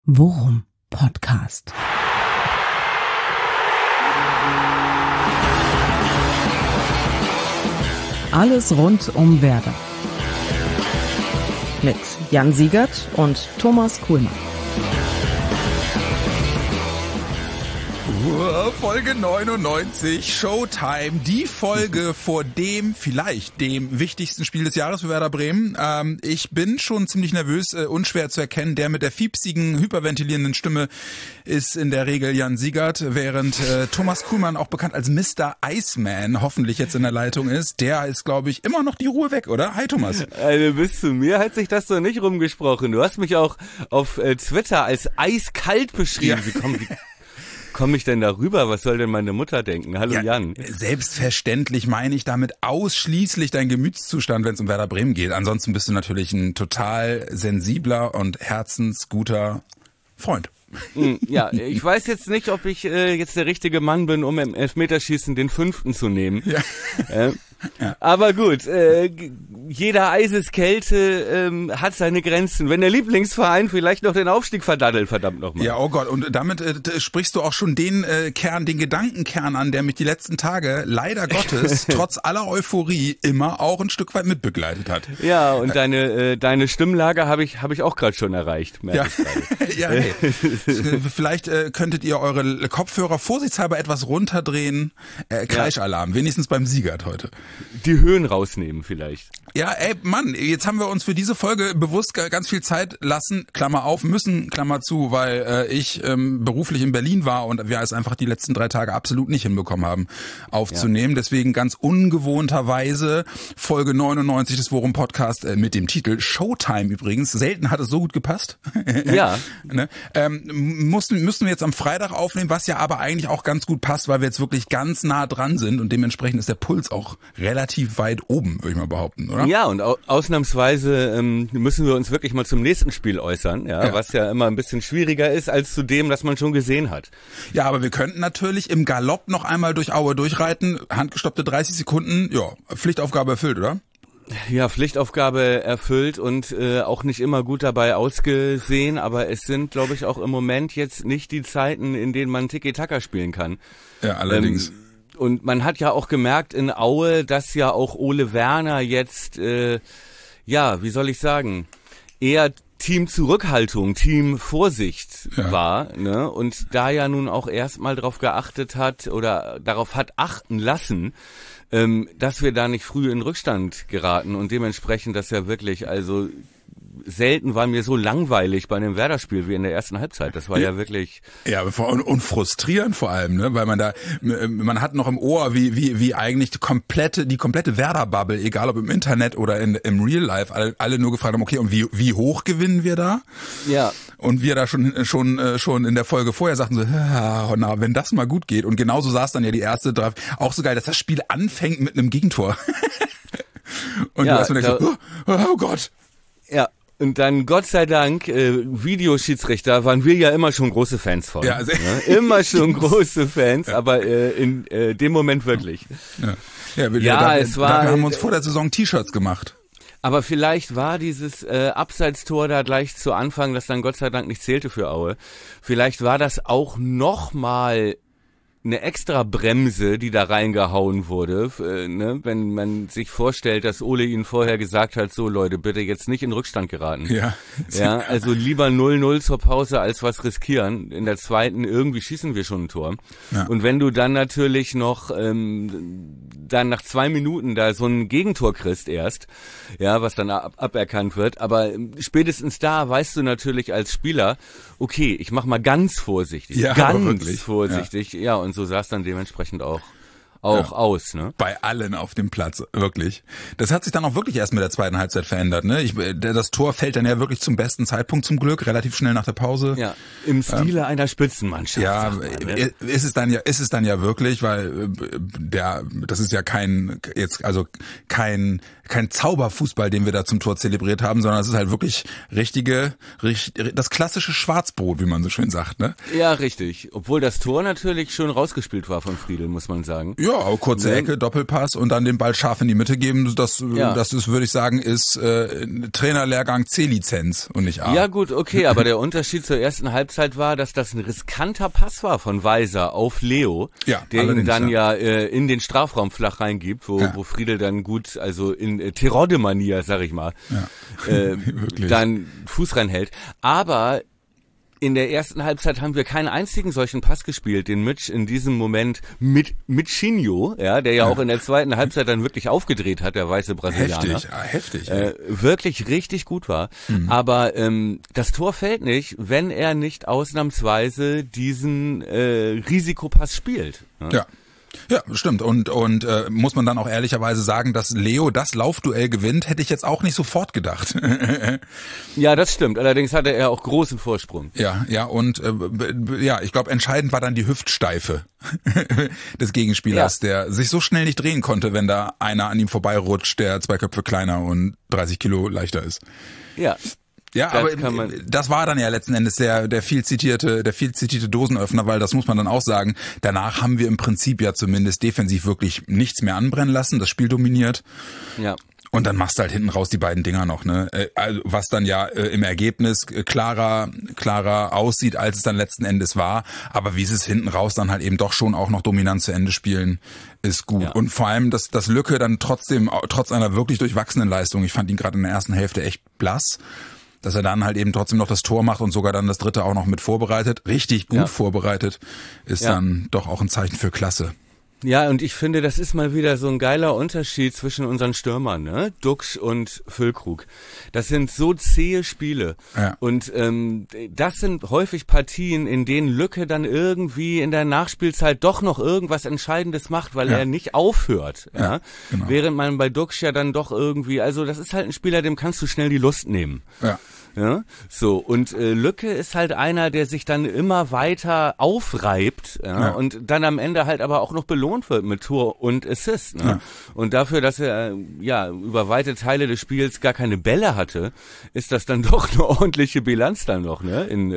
Worum Podcast. Alles rund um Werder. Mit Jan Siegert und Thomas Kuhlmann. Folge 99, Showtime, die Folge vor vielleicht dem wichtigsten Spiel des Jahres für Werder Bremen. Ich bin schon ziemlich nervös, unschwer zu erkennen. Der mit der fiepsigen, hyperventilierenden Stimme ist in der Regel Jan Siegert, während Thomas Kuhlmann, auch bekannt als Mr. Iceman, hoffentlich jetzt in der Leitung ist. Der ist, glaube ich, immer noch die Ruhe weg, oder? Hi Thomas. Also bis zu mir hat sich das doch nicht rumgesprochen. Du hast mich auch auf Twitter als eiskalt beschrieben. Ja. Wie komme ich denn darüber? Was soll denn meine Mutter denken? Hallo ja, Jan. Selbstverständlich meine ich damit ausschließlich deinen Gemütszustand, wenn es um Werder Bremen geht. Ansonsten bist du natürlich ein total sensibler und herzensguter Freund. Ja, ich weiß jetzt nicht, ob ich jetzt der richtige Mann bin, um im Elfmeterschießen den 5. zu nehmen. Ja. Ja. Aber gut, jeder Eiseskälte hat seine Grenzen. Wenn der Lieblingsverein vielleicht noch den Aufstieg verdaddelt, verdammt nochmal. Ja, oh Gott, und damit sprichst du auch schon den Gedankenkern an, der mich die letzten Tage leider Gottes trotz aller Euphorie immer auch ein Stück weit mitbegleitet hat. Ja, und deine Stimmlage habe ich auch gerade schon erreicht. Ja, ja, hey. Vielleicht könntet ihr eure Kopfhörer vorsichtshalber etwas runterdrehen. Kreischalarm, wenigstens beim Siegert heute. Die Höhen rausnehmen vielleicht. Ja, ey, Mann, jetzt haben wir uns für diese Folge bewusst ganz viel Zeit lassen, Klammer auf, müssen, Klammer zu, weil ich beruflich in Berlin war und wir es einfach die letzten 3 Tage absolut nicht hinbekommen haben aufzunehmen. Ja. Deswegen ganz ungewohnterweise Folge 99 des Worum Podcast mit dem Titel Showtime übrigens. Selten hat es so gut gepasst. Ja. Ne? Müssen wir jetzt am Freitag aufnehmen, was ja aber eigentlich auch ganz gut passt, weil wir jetzt wirklich ganz nah dran sind und dementsprechend ist der Puls auch relativ weit oben, würde ich mal behaupten, oder? Ja, und ausnahmsweise müssen wir uns wirklich mal zum nächsten Spiel äußern, ja, was ja immer ein bisschen schwieriger ist als zu dem, das man schon gesehen hat. Ja, aber wir könnten natürlich im Galopp noch einmal durch Aue durchreiten, handgestoppte 30 Sekunden, ja, Pflichtaufgabe erfüllt, oder? Ja, Pflichtaufgabe erfüllt und auch nicht immer gut dabei ausgesehen, aber es sind, glaube ich, auch im Moment jetzt nicht die Zeiten, in denen man Tiki-Taka spielen kann. Ja, allerdings. Und man hat ja auch gemerkt in Aue, dass ja auch Ole Werner jetzt, wie soll ich sagen, eher Team Zurückhaltung, Team Vorsicht war, ne? Und da ja nun auch erstmal drauf geachtet hat oder darauf hat achten lassen, dass wir da nicht früh in Rückstand geraten und dementsprechend das ja wirklich, also selten war mir so langweilig bei einem Werder-Spiel wie in der ersten Halbzeit. Das war ja wirklich... Ja, und frustrierend vor allem, ne? Weil man hat noch im Ohr, wie eigentlich die komplette Werder-Bubble, egal ob im Internet oder im Real Life, alle nur gefragt haben, okay, und wie hoch gewinnen wir da? Ja. Und wir da schon in der Folge vorher sagten so, na, wenn das mal gut geht. Und genauso saß dann ja die erste Draft. Auch so geil, dass das Spiel anfängt mit einem Gegentor. Und du hast mir gedacht, oh Gott. Ja. Und dann, Gott sei Dank, Videoschiedsrichter waren wir ja immer schon große Fans von. Ja, immer schon große Fans, aber in dem Moment wirklich. Wir haben uns vor der Saison T-Shirts gemacht. Aber vielleicht war dieses Abseitstor da gleich zu Anfang, das dann Gott sei Dank nicht zählte für Aue, vielleicht war das auch nochmal eine extra Bremse, die da reingehauen wurde, ne? Wenn man sich vorstellt, dass Ole ihnen vorher gesagt hat, so Leute, bitte jetzt nicht in Rückstand geraten. Ja, also lieber 0-0 zur Pause als was riskieren. In der zweiten irgendwie schießen wir schon ein Tor. Ja. Und wenn du dann natürlich noch dann nach 2 Minuten da so ein Gegentor kriegst erst, ja, was dann aberkannt wird, aber spätestens da weißt du natürlich als Spieler, okay, ich mach mal ganz vorsichtig, vorsichtig, ja, und so sah es dann dementsprechend auch aus, ne? Bei allen auf dem Platz, wirklich. Das hat sich dann auch wirklich erst mit der zweiten Halbzeit verändert, ne? Das Tor fällt dann ja wirklich zum besten Zeitpunkt zum Glück, relativ schnell nach der Pause. Ja, im Stile einer Spitzenmannschaft. Ja, ist es dann ja wirklich, weil das ist ja kein Zauberfußball, den wir da zum Tor zelebriert haben, sondern es ist halt wirklich das klassische Schwarzbrot, wie man so schön sagt, ne? Ja, richtig. Obwohl das Tor natürlich schön rausgespielt war von Friedl, muss man sagen. Ja, aber kurze Ecke, Doppelpass und dann den Ball scharf in die Mitte geben, das ist, würde ich sagen, ist Trainerlehrgang C-Lizenz und nicht A. Ja gut, okay, aber der Unterschied zur ersten Halbzeit war, dass das ein riskanter Pass war von Weiser auf Leo, der ihn dann in den Strafraum flach reingibt, wo Friedel dann gut, also in Terodde-Manier, sag ich mal, dann Fuß reinhält. Aber in der ersten Halbzeit haben wir keinen einzigen solchen Pass gespielt, den Mitch in diesem Moment mit Chinho, der auch in der zweiten Halbzeit dann wirklich aufgedreht hat, der weiße Brasilianer. Heftig. Wirklich richtig gut war. Aber das Tor fällt nicht, wenn er nicht ausnahmsweise diesen Risikopass spielt. Ja, stimmt. Und muss man dann auch ehrlicherweise sagen, dass Leo das Laufduell gewinnt, hätte ich jetzt auch nicht sofort gedacht. Ja, das stimmt. Allerdings hatte er auch großen Vorsprung. Ja, und ich glaube, entscheidend war dann die Hüftsteife des Gegenspielers, der sich so schnell nicht drehen konnte, wenn da einer an ihm vorbeirutscht, der 2 Köpfe kleiner und 30 Kilo leichter ist. Ja, aber das war dann ja letzten Endes der viel zitierte Dosenöffner, weil das muss man dann auch sagen. Danach haben wir im Prinzip ja zumindest defensiv wirklich nichts mehr anbrennen lassen, das Spiel dominiert. Ja. Und dann machst du halt hinten raus die beiden Dinger noch, ne? Also, was dann ja im Ergebnis klarer aussieht, als es dann letzten Endes war. Aber wie sie es hinten raus dann halt eben doch schon auch noch dominant zu Ende spielen, ist gut. Ja. Und vor allem, dass Lücke dann trotz einer wirklich durchwachsenen Leistung, ich fand ihn gerade in der ersten Hälfte echt blass, dass er dann halt eben trotzdem noch das Tor macht und sogar dann das dritte auch noch mit vorbereitet, richtig gut vorbereitet, ist dann doch auch ein Zeichen für Klasse. Ja, und ich finde, das ist mal wieder so ein geiler Unterschied zwischen unseren Stürmern, ne? Duxch und Füllkrug. Das sind so zähe Spiele. Ja. Und das sind häufig Partien, in denen Lücke dann irgendwie in der Nachspielzeit doch noch irgendwas Entscheidendes macht, weil er nicht aufhört. Ja? Genau. Während man bei Duxch ja dann doch irgendwie, also das ist halt ein Spieler, dem kannst du schnell die Lust nehmen. Ja, so, und Lücke ist halt einer, der sich dann immer weiter aufreibt und dann am Ende halt aber auch noch belohnt wird mit Tor und Assist. Ne? Ja. Und dafür, dass er über weite Teile des Spiels gar keine Bälle hatte, ist das dann doch eine ordentliche Bilanz dann noch, ne? In,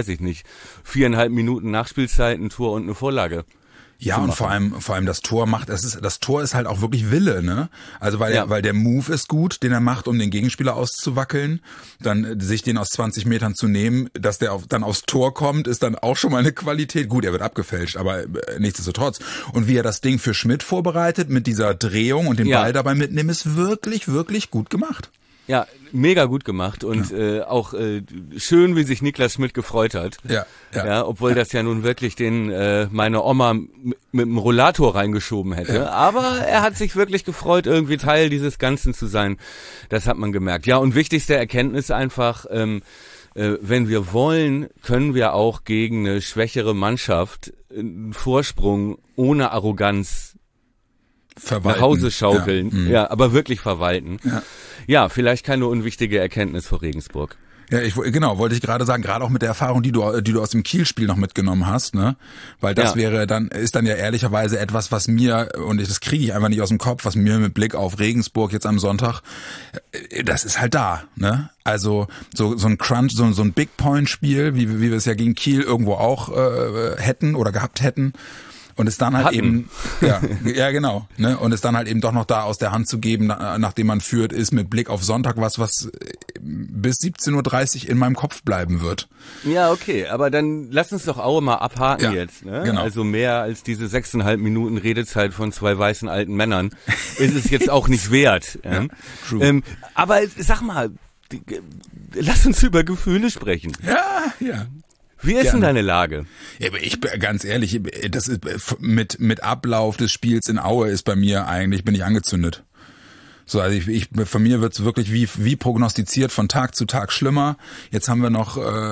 4,5 Minuten Nachspielzeit, ein Tor und eine Vorlage. Ja, und vor allem das Tor das Tor ist halt auch wirklich Wille, ne? Also weil der Move ist gut, den er macht, um den Gegenspieler auszuwackeln, dann sich den aus 20 Metern zu nehmen, dass der dann aufs Tor kommt, ist dann auch schon mal eine Qualität. Gut, er wird abgefälscht, aber nichtsdestotrotz. Und wie er das Ding für Schmidt vorbereitet mit dieser Drehung und den Ball dabei mitnehmen, ist wirklich, wirklich gut gemacht. Ja, mega gut gemacht und auch schön, wie sich Niklas Schmidt gefreut hat. Ja, obwohl das ja nun wirklich meine Oma mit dem Rollator reingeschoben hätte. Ja. Aber er hat sich wirklich gefreut, irgendwie Teil dieses Ganzen zu sein. Das hat man gemerkt. Ja, und wichtigste Erkenntnis einfach, wenn wir wollen, können wir auch gegen eine schwächere Mannschaft einen Vorsprung ohne Arroganz verwalten. Nach Hause schaukeln. Ja, aber wirklich verwalten. Ja, vielleicht keine unwichtige Erkenntnis für Regensburg. Ja, wollte ich gerade sagen, gerade auch mit der Erfahrung, die du aus dem Kiel-Spiel noch mitgenommen hast, ne? Weil das ist dann ja ehrlicherweise etwas, was mir, und das kriege ich einfach nicht aus dem Kopf, was mir mit Blick auf Regensburg jetzt am Sonntag, das ist halt da, ne? Also so ein Crunch, so ein Big-Point-Spiel, wie wir es ja gegen Kiel irgendwo auch hätten oder gehabt hätten. Und es dann halt eben, genau, ne? Und es dann halt eben doch noch da aus der Hand zu geben, nachdem man führt, ist mit Blick auf Sonntag was bis 17:30 Uhr in meinem Kopf bleiben wird. Ja, okay, aber dann lass uns doch Aue mal abhaken jetzt, ne? Genau. Also mehr als diese 6,5 Minuten Redezeit von 2 weißen alten Männern ist es jetzt auch nicht wert. True. Aber sag mal, lass uns über Gefühle sprechen. Ja. Wie ist denn deine Lage? Ja, aber ich ganz ehrlich, das ist mit Ablauf des Spiels in Aue ist bei mir eigentlich, bin ich angezündet. So, also von mir wird's wirklich wie prognostiziert von Tag zu Tag schlimmer. Jetzt haben wir noch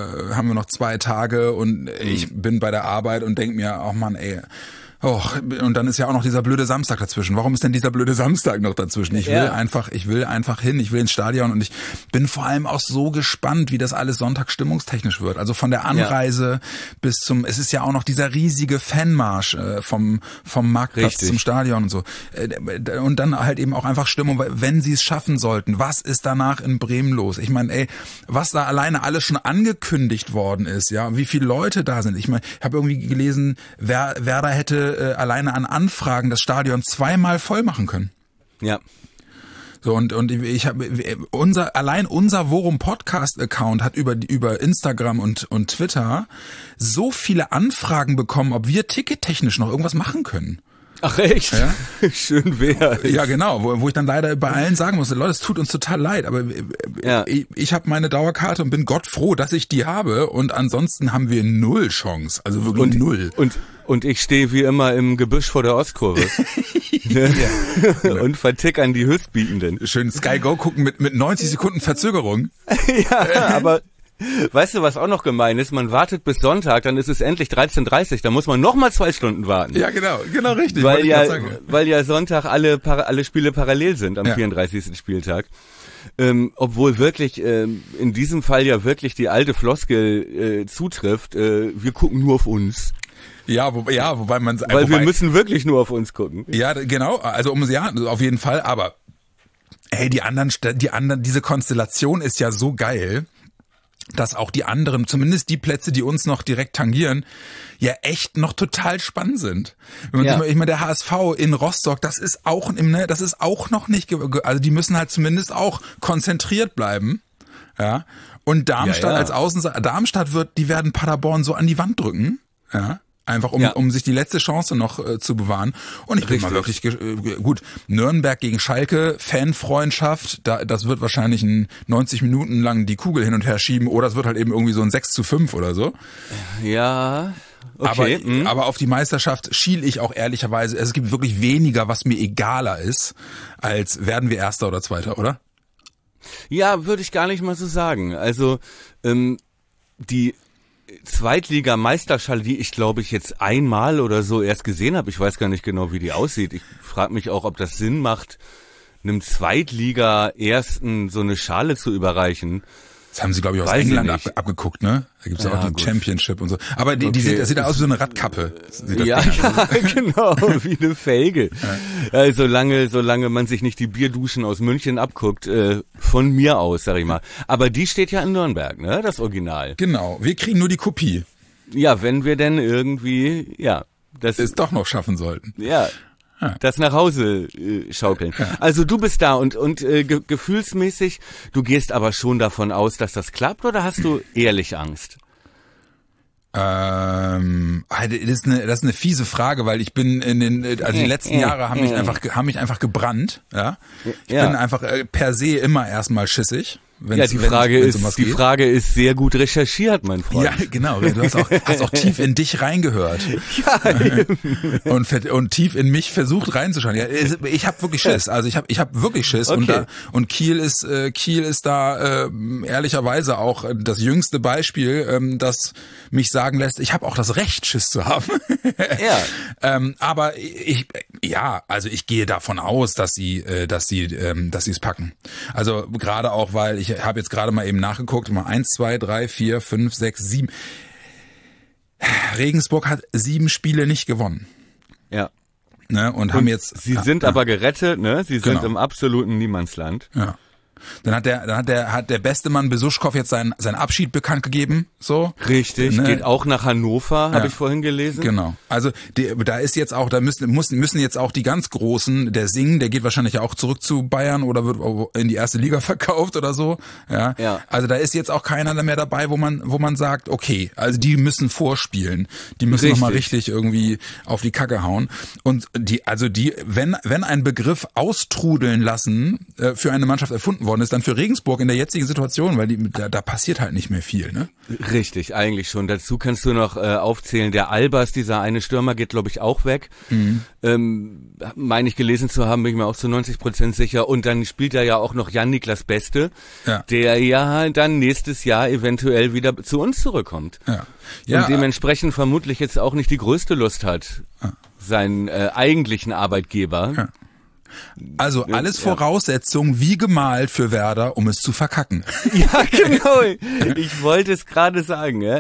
2 Tage und ich bin bei der Arbeit und denk mir, oh Mann, ey. Oh, und dann ist ja auch noch dieser blöde Samstag dazwischen. Warum ist denn dieser blöde Samstag noch dazwischen? Ich will einfach hin, ich will ins Stadion und ich bin vor allem auch so gespannt, wie das alles Sonntag stimmungstechnisch wird. Also von der Anreise bis es ist ja auch noch dieser riesige Fanmarsch vom Marktplatz zum Stadion und so. Und dann halt eben auch einfach Stimmung, wenn sie es schaffen sollten. Was ist danach in Bremen los? Ich meine, was da alleine alles schon angekündigt worden ist, ja, wie viele Leute da sind. Ich meine, ich habe irgendwie gelesen, Werder hätte alleine an Anfragen das Stadion zweimal voll machen können. Ja. So, und ich habe unser Worum Podcast Account hat über Instagram und Twitter so viele Anfragen bekommen, ob wir tickettechnisch noch irgendwas machen können. Ach echt? Ja? Schön wär's. Ja, genau, wo ich dann leider bei allen sagen muss, Leute, es tut uns total leid, aber ich habe meine Dauerkarte und bin Gott froh, dass ich die habe, und ansonsten haben wir null Chance, also wirklich null. Und ich stehe wie immer im Gebüsch vor der Ostkurve. Und vertick an die Höchstbietenden. Schön Sky Go gucken mit 90 Sekunden Verzögerung. Ja, aber weißt du, was auch noch gemein ist? Man wartet bis Sonntag, dann ist es endlich 13:30 Uhr, da muss man nochmal 2 Stunden warten. Ja, genau richtig. Weil ja Sonntag alle Spiele parallel sind am 34. Spieltag. Obwohl wirklich in diesem Fall ja wirklich die alte Floskel zutrifft, wir gucken nur auf uns. Wobei man... Weil wir müssen wirklich nur auf uns gucken. Ja, genau, also auf jeden Fall, aber hey, die anderen, diese Konstellation ist ja so geil, dass auch die anderen, zumindest die Plätze, die uns noch direkt tangieren, ja echt noch total spannend sind. Ich meine, der HSV in Rostock, das ist auch noch nicht, also die müssen halt zumindest auch konzentriert bleiben, ja. Und Darmstadt als Außenseiter, die werden Paderborn so an die Wand drücken, ja. Einfach um sich die letzte Chance noch zu bewahren. Und ich bin mal wirklich gut. Nürnberg gegen Schalke, Fanfreundschaft, das wird wahrscheinlich 90 Minuten lang die Kugel hin und her schieben, oder es wird halt eben irgendwie so ein 6:5 oder so. Ja, okay. Aber auf die Meisterschaft schiel ich auch ehrlicherweise. Es gibt wirklich weniger, was mir egaler ist, als werden wir Erster oder Zweiter, oder? Ja, würde ich gar nicht mal so sagen. Also die Zweitligameisterschale, die ich glaube ich jetzt einmal oder so erst gesehen habe. Ich weiß gar nicht genau, wie die aussieht. Ich frage mich auch, ob das Sinn macht, einem Zweitliga-Ersten so eine Schale zu überreichen. Das haben sie, glaube ich, aus England abgeguckt, ne? Da gibt's ja auch die Championship und so. Aber das sieht aus wie so eine Radkappe. Ja, genau, wie eine Felge. Ja. Solange man sich nicht die Bierduschen aus München abguckt, von mir aus, sag ich mal. Aber die steht ja in Nürnberg, ne? Das Original. Genau, wir kriegen nur die Kopie. Ja, wenn wir denn irgendwie, das es doch noch schaffen sollten. Ja. Das nach Hause schaukeln. Ja. Also du bist da und gefühlsmäßig, du gehst aber schon davon aus, dass das klappt, oder hast du ehrlich Angst? Das ist eine fiese Frage, weil ich bin die letzten Jahre haben mich einfach gebrannt, ja. Ich bin einfach per se immer erstmal schissig. Die Frage ist sehr gut recherchiert, mein Freund. Ja, genau. Du hast auch tief in dich reingehört. Ja. Und tief in mich versucht reinzuschauen. Ja, ich habe wirklich Schiss. Also ich habe wirklich Schiss. Okay. Und Kiel ist da ehrlicherweise auch das jüngste Beispiel, das mich sagen lässt, ich habe auch das Recht, Schiss zu haben. Ja. Aber ich gehe davon aus, dass sie es packen. Also gerade auch, weil ich habe jetzt gerade mal eben nachgeguckt, 1, 2, 3, 4, 5, 6, 7. Regensburg hat 7 Spiele nicht gewonnen. Ja. Ne, und haben jetzt. Sie sind aber gerettet, ne? Sie sind im absoluten Niemandsland. Ja. Dann hat der beste Mann Besuschkow jetzt seinen Abschied bekannt gegeben, so. Richtig, ne? Geht auch nach Hannover, habe ich vorhin gelesen. Genau. Also da ist jetzt auch, da müssen jetzt auch die ganz Großen, der Sing, der geht wahrscheinlich auch zurück zu Bayern oder wird in die erste Liga verkauft oder so. Ja. Also da ist jetzt auch keiner mehr dabei, wo man sagt, okay, also die müssen vorspielen, die müssen nochmal richtig irgendwie auf die Kacke hauen. Und wenn ein Begriff austrudeln lassen für eine Mannschaft erfunden worden ist, dann für Regensburg in der jetzigen Situation, weil da passiert halt nicht mehr viel, ne? Richtig, eigentlich schon. Dazu kannst du noch aufzählen, der Albers, dieser eine Stürmer, geht glaube ich auch weg. Meine ich gelesen zu haben, bin ich mir auch zu 90% sicher. Und dann spielt da ja auch noch Jan-Niklas Beste, der ja dann nächstes Jahr eventuell wieder zu uns zurückkommt. Ja. Und dementsprechend vermutlich jetzt auch nicht die größte Lust hat, seinen eigentlichen Arbeitgeber. Ja. Also alles Voraussetzungen wie gemalt für Werder, um es zu verkacken. Ja, genau. Ich wollte es gerade sagen. Ja.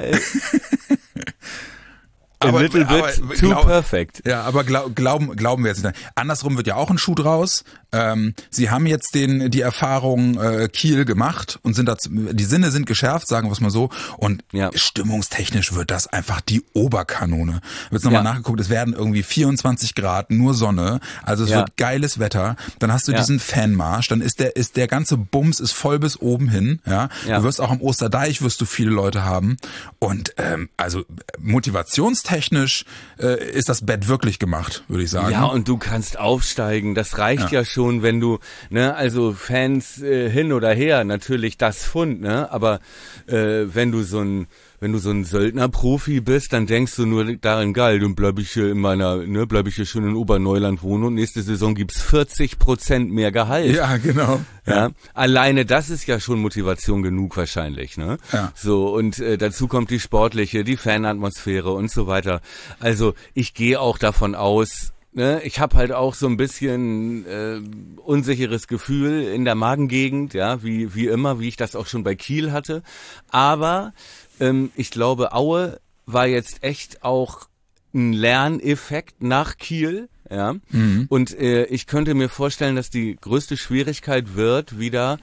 Aber too perfect. Ja, aber glauben wir jetzt nicht. Andersrum wird ja auch ein Schuh draus. Sie haben jetzt die Erfahrung Kiel gemacht und die Sinne sind geschärft, sagen wir es mal so. Und stimmungstechnisch wird das einfach die Oberkanone. Wird nochmal nachgeguckt, es werden irgendwie 24 Grad, nur Sonne. Also es wird geiles Wetter. Dann hast du diesen Fanmarsch, dann ist der ganze Bums ist voll bis oben hin. Ja? Du wirst auch am Osterdeich wirst du viele Leute haben. Und also motivationstechnisch ist das Bett wirklich gemacht, würde ich sagen. Ja, und du kannst aufsteigen. Das reicht ja schon, wenn du, ne, also Fans hin oder her, natürlich das Pfund, ne, aber wenn du so ein Söldner-Profi bist, dann denkst du nur darin, geil, dann bleib ich hier schön in Oberneuland wohnen und nächste Saison gibt's 40% mehr Gehalt. Ja, genau. Ja. Alleine das ist ja schon Motivation genug wahrscheinlich, ne? Ja. So, und dazu kommt die sportliche, die Fanatmosphäre und so weiter. Also, ich gehe auch davon aus, ne, ich habe halt auch so ein bisschen unsicheres Gefühl in der Magengegend, ja, wie immer, wie ich das auch schon bei Kiel hatte. Aber ich glaube, Aue war jetzt echt auch ein Lerneffekt nach Kiel, ja. Mhm. Und ich könnte mir vorstellen, dass die größte Schwierigkeit wird wieder,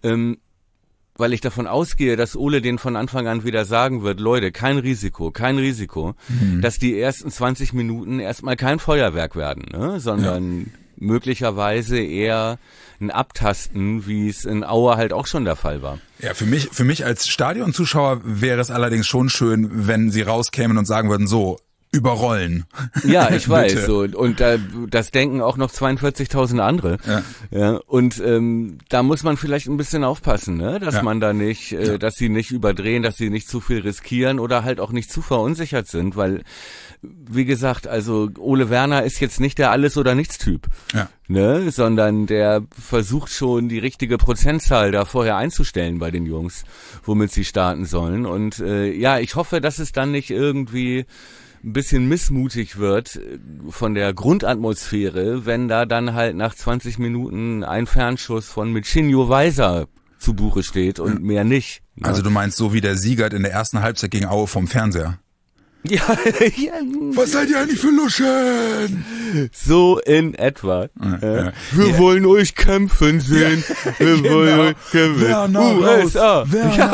weil ich davon ausgehe, dass Ole den von Anfang an wieder sagen wird, Leute, kein Risiko, dass die ersten 20 Minuten erstmal kein Feuerwerk werden, ne, sondern möglicherweise eher ein Abtasten, wie es in Aue halt auch schon der Fall war. Ja, für mich als Stadionzuschauer wäre es allerdings schon schön, wenn sie rauskämen und sagen würden, so, überrollen. Ja, ich weiß. So, und das denken auch noch 42.000 andere. Ja, und da muss man vielleicht ein bisschen aufpassen, ne? Dass man da nicht, dass sie nicht überdrehen, dass sie nicht zu viel riskieren oder halt auch nicht zu verunsichert sind, weil, wie gesagt, also Ole Werner ist jetzt nicht der Alles- oder Nichts-Typ, ne? Sondern der versucht schon die richtige Prozentzahl da vorher einzustellen bei den Jungs, womit sie starten sollen. Und ich hoffe, dass es dann nicht irgendwie ein bisschen missmutig wird von der Grundatmosphäre, wenn da dann halt nach 20 Minuten ein Fernschuss von Michinho Weiser zu Buche steht und mehr nicht. Ne? Also du meinst so wie der Siegert in der ersten Halbzeit gegen Aue vom Fernseher? Ja. Was seid ihr eigentlich für Luschen? So in etwa. Wir wollen euch kämpfen sehen. Wir wollen euch kämpfen. USA.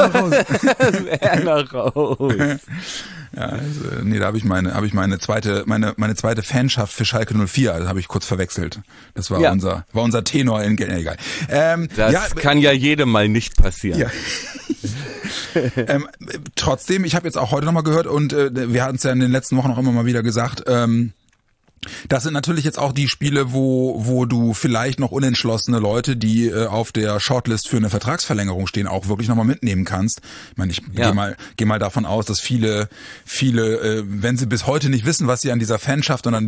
Werner raus. Ja, also, nee, da habe ich meine zweite Fanschaft für Schalke 04, also habe ich kurz verwechselt. Das war unser Tenor in egal. Das kann ja jedem mal nicht passieren. Ja. Trotzdem, ich habe jetzt auch heute nochmal gehört und wir hatten es ja in den letzten Wochen auch immer mal wieder gesagt, das sind natürlich jetzt auch die Spiele, wo du vielleicht noch unentschlossene Leute, die auf der Shortlist für eine Vertragsverlängerung stehen, auch wirklich nochmal mitnehmen kannst. Ich meine, ich gehe mal davon aus, dass viele, wenn sie bis heute nicht wissen, was sie an dieser Fanschaft und an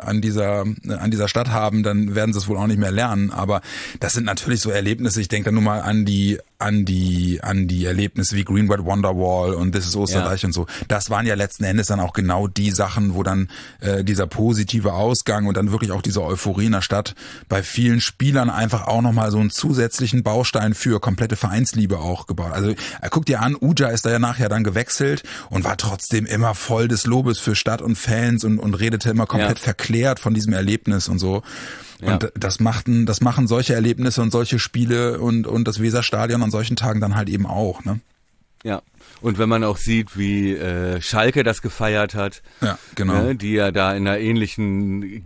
dieser Stadt haben, dann werden sie es wohl auch nicht mehr lernen. Aber das sind natürlich so Erlebnisse. Ich denke da nur mal an die Erlebnisse wie Green White Wonderwall und This is Osterreich und so. Das waren ja letzten Endes dann auch genau die Sachen, wo dann dieser positive Ausgang und dann wirklich auch diese Euphorie in der Stadt bei vielen Spielern einfach auch nochmal so einen zusätzlichen Baustein für komplette Vereinsliebe auch gebaut. Also guck dir an, Uja ist da ja nachher dann gewechselt und war trotzdem immer voll des Lobes für Stadt und Fans und redete immer komplett verklärt von diesem Erlebnis und so. Und das machen solche Erlebnisse und solche Spiele und das Weserstadion an solchen Tagen dann halt eben auch, ne? Ja. Und wenn man auch sieht, wie Schalke das gefeiert hat, ne, die ja da in einer ähnlichen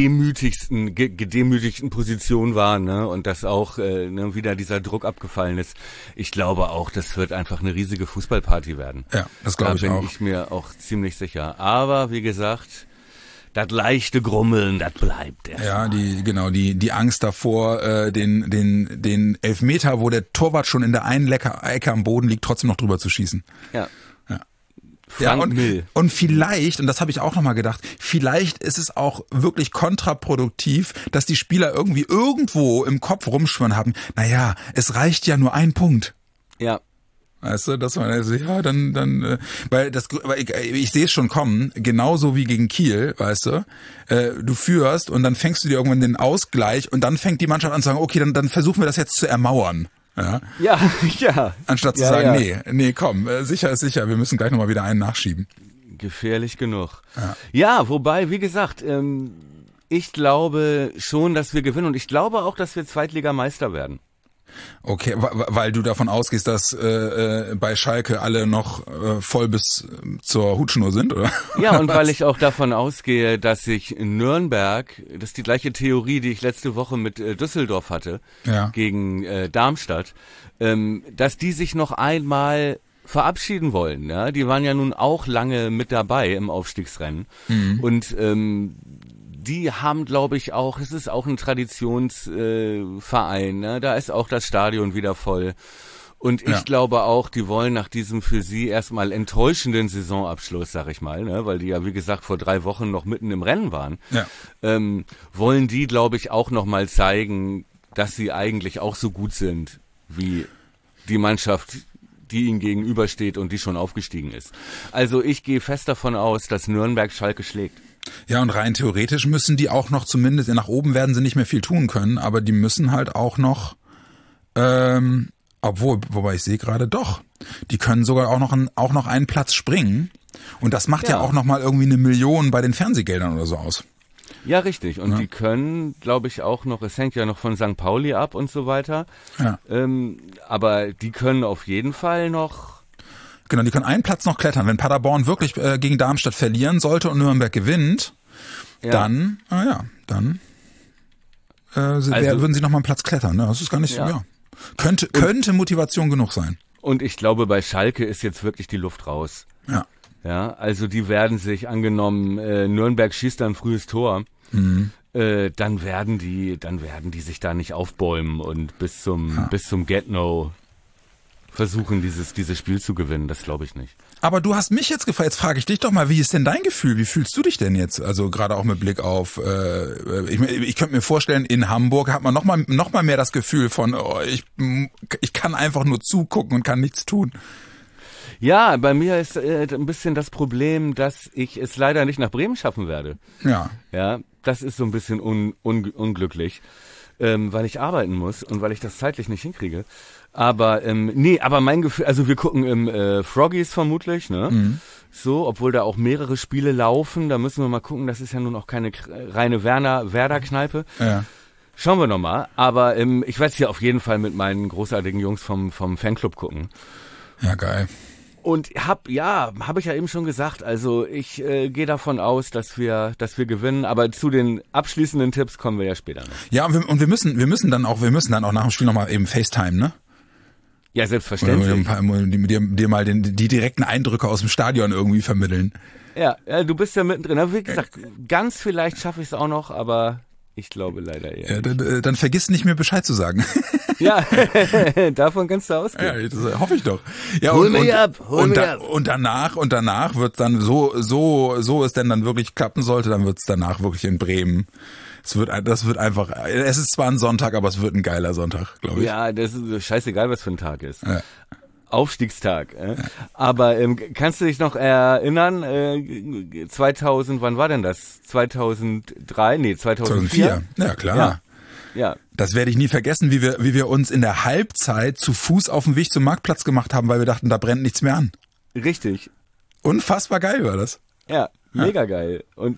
gedemütigten Position waren, ne, und dass auch wieder dieser Druck abgefallen ist. Ich glaube auch, das wird einfach eine riesige Fußballparty werden. Ja, das glaube ich auch. Da bin ich mir auch ziemlich sicher. Aber wie gesagt, das leichte Grummeln, das bleibt erst. Ja, die Angst davor, den Elfmeter, wo der Torwart schon in der einen Ecke am Boden liegt, trotzdem noch drüber zu schießen. Ja. Frank Mill. Und vielleicht, und das habe ich auch nochmal gedacht, vielleicht ist es auch wirklich kontraproduktiv, dass die Spieler irgendwie irgendwo im Kopf rumschwirren haben, naja, es reicht ja nur ein Punkt. Ja. Weißt du, dass man weil ich sehe es schon kommen, genauso wie gegen Kiel, weißt du, du führst und dann fängst du dir irgendwann den Ausgleich und dann fängt die Mannschaft an zu sagen, okay, dann versuchen wir das jetzt zu ermauern. Ja. Anstatt zu sagen, nee, komm, sicher ist sicher, wir müssen gleich nochmal wieder einen nachschieben. Gefährlich genug. Ja, wobei, wie gesagt, Ich glaube schon, dass wir gewinnen und ich glaube auch, dass wir Zweitligameister werden. Okay, weil du davon ausgehst, dass bei Schalke alle noch voll bis zur Hutschnur sind, oder? Ja, und weil ich auch davon ausgehe, dass sich Nürnberg, das ist die gleiche Theorie, die ich letzte Woche mit Düsseldorf hatte, gegen Darmstadt, dass die sich noch einmal verabschieden wollen. Ja? Die waren ja nun auch lange mit dabei im Aufstiegsrennen. Und die haben, glaube ich, auch, es ist auch ein Traditionsverein, ne? Da ist auch das Stadion wieder voll. Und ich glaube auch, die wollen nach diesem für sie erstmal enttäuschenden Saisonabschluss, sag ich mal, ne? Weil die ja, wie gesagt, vor 3 Wochen noch mitten im Rennen waren, wollen die, glaube ich, auch nochmal zeigen, dass sie eigentlich auch so gut sind, wie die Mannschaft, die ihnen gegenübersteht und die schon aufgestiegen ist. Also ich gehe fest davon aus, dass Nürnberg Schalke schlägt. Ja, und rein theoretisch müssen die auch noch zumindest, nach oben werden sie nicht mehr viel tun können, aber die müssen halt auch noch, wobei ich sehe gerade doch, die können sogar auch noch einen Platz springen und das macht ja auch noch mal irgendwie 1 Million bei den Fernsehgeldern oder so aus. Ja, richtig. Und die können, glaube ich, auch noch, es hängt ja noch von St. Pauli ab und so weiter, aber die können auf jeden Fall noch. Genau, die können einen Platz noch klettern. Wenn Paderborn wirklich gegen Darmstadt verlieren sollte und Nürnberg gewinnt, dann würden sie noch mal einen Platz klettern. Ne? Das ist gar nicht so, Könnte Motivation genug sein. Und ich glaube, bei Schalke ist jetzt wirklich die Luft raus. Ja. Ja, also die werden sich, angenommen, Nürnberg schießt ein frühes Tor, dann werden die sich da nicht aufbäumen und bis zum Get-No versuchen, dieses Spiel zu gewinnen. Das glaube ich nicht. Aber du hast mich jetzt gefragt, jetzt frage ich dich doch mal, wie ist denn dein Gefühl? Wie fühlst du dich denn jetzt? Also gerade auch mit Blick auf, ich könnte mir vorstellen, in Hamburg hat man noch mal mehr das Gefühl von, ich kann einfach nur zugucken und kann nichts tun. Ja, bei mir ist ein bisschen das Problem, dass ich es leider nicht nach Bremen schaffen werde. Ja. Ja, das ist so ein bisschen unglücklich, weil ich arbeiten muss und weil ich das zeitlich nicht hinkriege. Aber aber mein Gefühl, also wir gucken im Froggies vermutlich, ne? So, obwohl da auch mehrere Spiele laufen, da müssen wir mal gucken, das ist ja nun auch keine reine Werder-Kneipe. Ja. Schauen wir nochmal, aber ich werde es hier auf jeden Fall mit meinen großartigen Jungs vom Fanclub gucken. Ja, geil. Und habe ich ja eben schon gesagt, also ich gehe davon aus, dass wir gewinnen, aber zu den abschließenden Tipps kommen wir ja später noch. Ja, und wir müssen dann auch nach dem Spiel nochmal eben FaceTime, ne? Ja, selbstverständlich. Dir mal die direkten Eindrücke aus dem Stadion irgendwie vermitteln. Ja, du bist ja mittendrin. Aber wie gesagt, ganz vielleicht schaffe ich es auch noch, aber ich glaube leider eher. Ja, dann vergiss nicht, mir Bescheid zu sagen. Ja, davon kannst du ausgehen. Ja, das hoffe ich doch. Ja, hol mich ab. Und danach wird dann so es denn dann wirklich klappen sollte, dann wird es danach wirklich in Bremen. Es ist zwar ein Sonntag, aber es wird ein geiler Sonntag, glaube ich. Ja, das ist scheißegal, was für ein Tag ist. Ja. Aufstiegstag. Ja. Aber kannst du dich noch erinnern, 2000, wann war denn das? 2003? Nee, 2004? Ja, klar. Ja. Das werde ich nie vergessen, wie wir uns in der Halbzeit zu Fuß auf dem Weg zum Marktplatz gemacht haben, weil wir dachten, da brennt nichts mehr an. Richtig. Unfassbar geil war das. Ja, mega geil. Und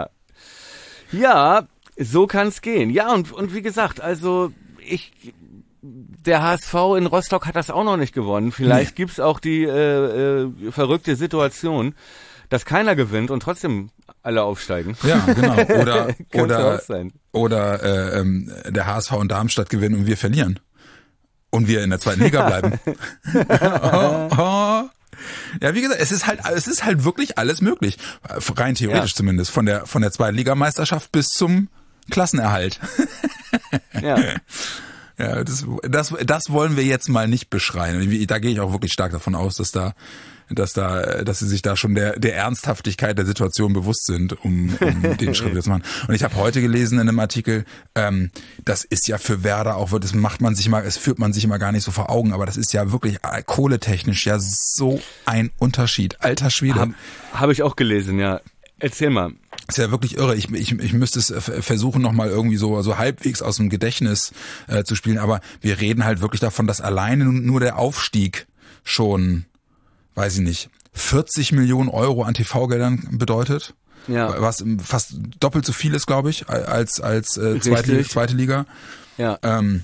ja, so kann's gehen. Ja, und wie gesagt, also der HSV in Rostock hat das auch noch nicht gewonnen. Vielleicht gibt's auch die verrückte Situation, dass keiner gewinnt und trotzdem alle aufsteigen. Ja, genau. Oder der HSV und Darmstadt gewinnen und wir verlieren. Und wir in der 2. Liga bleiben. Ja, wie gesagt, es ist halt wirklich alles möglich. Rein theoretisch zumindest. Von der 2. Ligameisterschaft bis zum Klassenerhalt. Ja. Ja, das wollen wir jetzt mal nicht beschreien. Da gehe ich auch wirklich stark davon aus, dass sie sich da schon der Ernsthaftigkeit der Situation bewusst sind, um den Schritt zu machen. Und ich habe heute gelesen in einem Artikel, das ist ja für Werder auch, es führt man sich immer gar nicht so vor Augen, aber das ist ja wirklich kohletechnisch ja so ein Unterschied. Alter Schwede. Hab ich auch gelesen, ja. Erzähl mal. Ist ja wirklich irre. Ich müsste es versuchen, nochmal irgendwie so halbwegs aus dem Gedächtnis zu spielen, aber wir reden halt wirklich davon, dass alleine nur der Aufstieg schon, weiß ich nicht, 40 Millionen Euro an TV-Geldern bedeutet. Ja. Was fast doppelt so viel ist, glaube ich, als zweite Liga. Ja.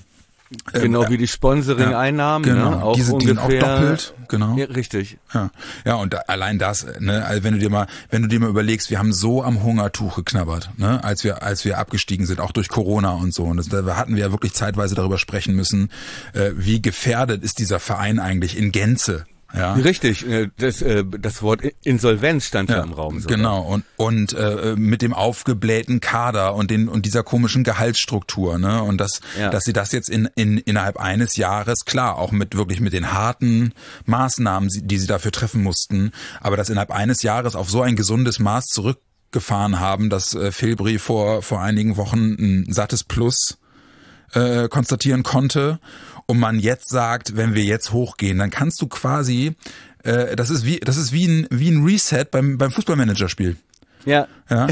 Genau wie die Sponsoring-Einnahmen, genau. Ne? Auch Diese ungefähr, auch doppelt, genau. Ja, richtig. Ja, und allein das, ne, also wenn du dir mal überlegst, wir haben so am Hungertuch geknabbert, ne, als wir abgestiegen sind, auch durch Corona und so. Und da hatten wir ja wirklich zeitweise darüber sprechen müssen, wie gefährdet ist dieser Verein eigentlich in Gänze. Ja. Richtig, das Wort Insolvenz stand ja im Raum. Sogar. Genau, und mit dem aufgeblähten Kader und dieser komischen Gehaltsstruktur, ne? Und dass sie das jetzt innerhalb eines Jahres, klar, auch mit den harten Maßnahmen, die sie dafür treffen mussten, aber dass innerhalb eines Jahres auf so ein gesundes Maß zurückgefahren haben, dass Filbri vor einigen Wochen ein sattes Plus konstatieren konnte. Und man jetzt sagt, wenn wir jetzt hochgehen, dann kannst du quasi, das ist wie ein Reset beim Fußballmanagerspiel. Ja.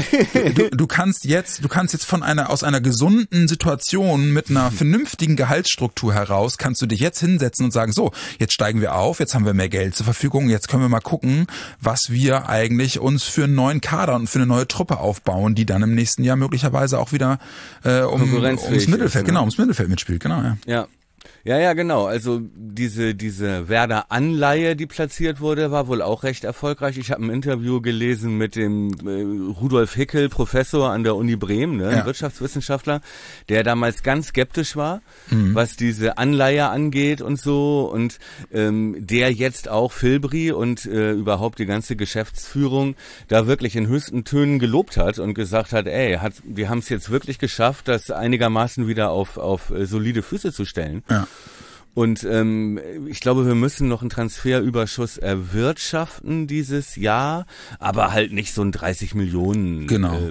Du kannst jetzt aus einer gesunden Situation mit einer vernünftigen Gehaltsstruktur heraus, kannst du dich jetzt hinsetzen und sagen, so, jetzt steigen wir auf, jetzt haben wir mehr Geld zur Verfügung, jetzt können wir mal gucken, was wir eigentlich uns für einen neuen Kader und für eine neue Truppe aufbauen, die dann im nächsten Jahr möglicherweise auch wieder ums Mittelfeld, ums Mittelfeld mitspielt, genau, ja. Ja, genau. Also diese Werder-Anleihe, die platziert wurde, war wohl auch recht erfolgreich. Ich habe ein Interview gelesen mit dem Rudolf Hickel, Professor an der Uni Bremen, ne, ein Wirtschaftswissenschaftler, der damals ganz skeptisch war, was diese Anleihe angeht und so. Und der jetzt auch Filbri und überhaupt die ganze Geschäftsführung da wirklich in höchsten Tönen gelobt hat und gesagt hat, wir haben es jetzt wirklich geschafft, das einigermaßen wieder auf solide Füße zu stellen. Ja. Und ich glaube, wir müssen noch einen Transferüberschuss erwirtschaften dieses Jahr, aber halt nicht so ein 30 Millionen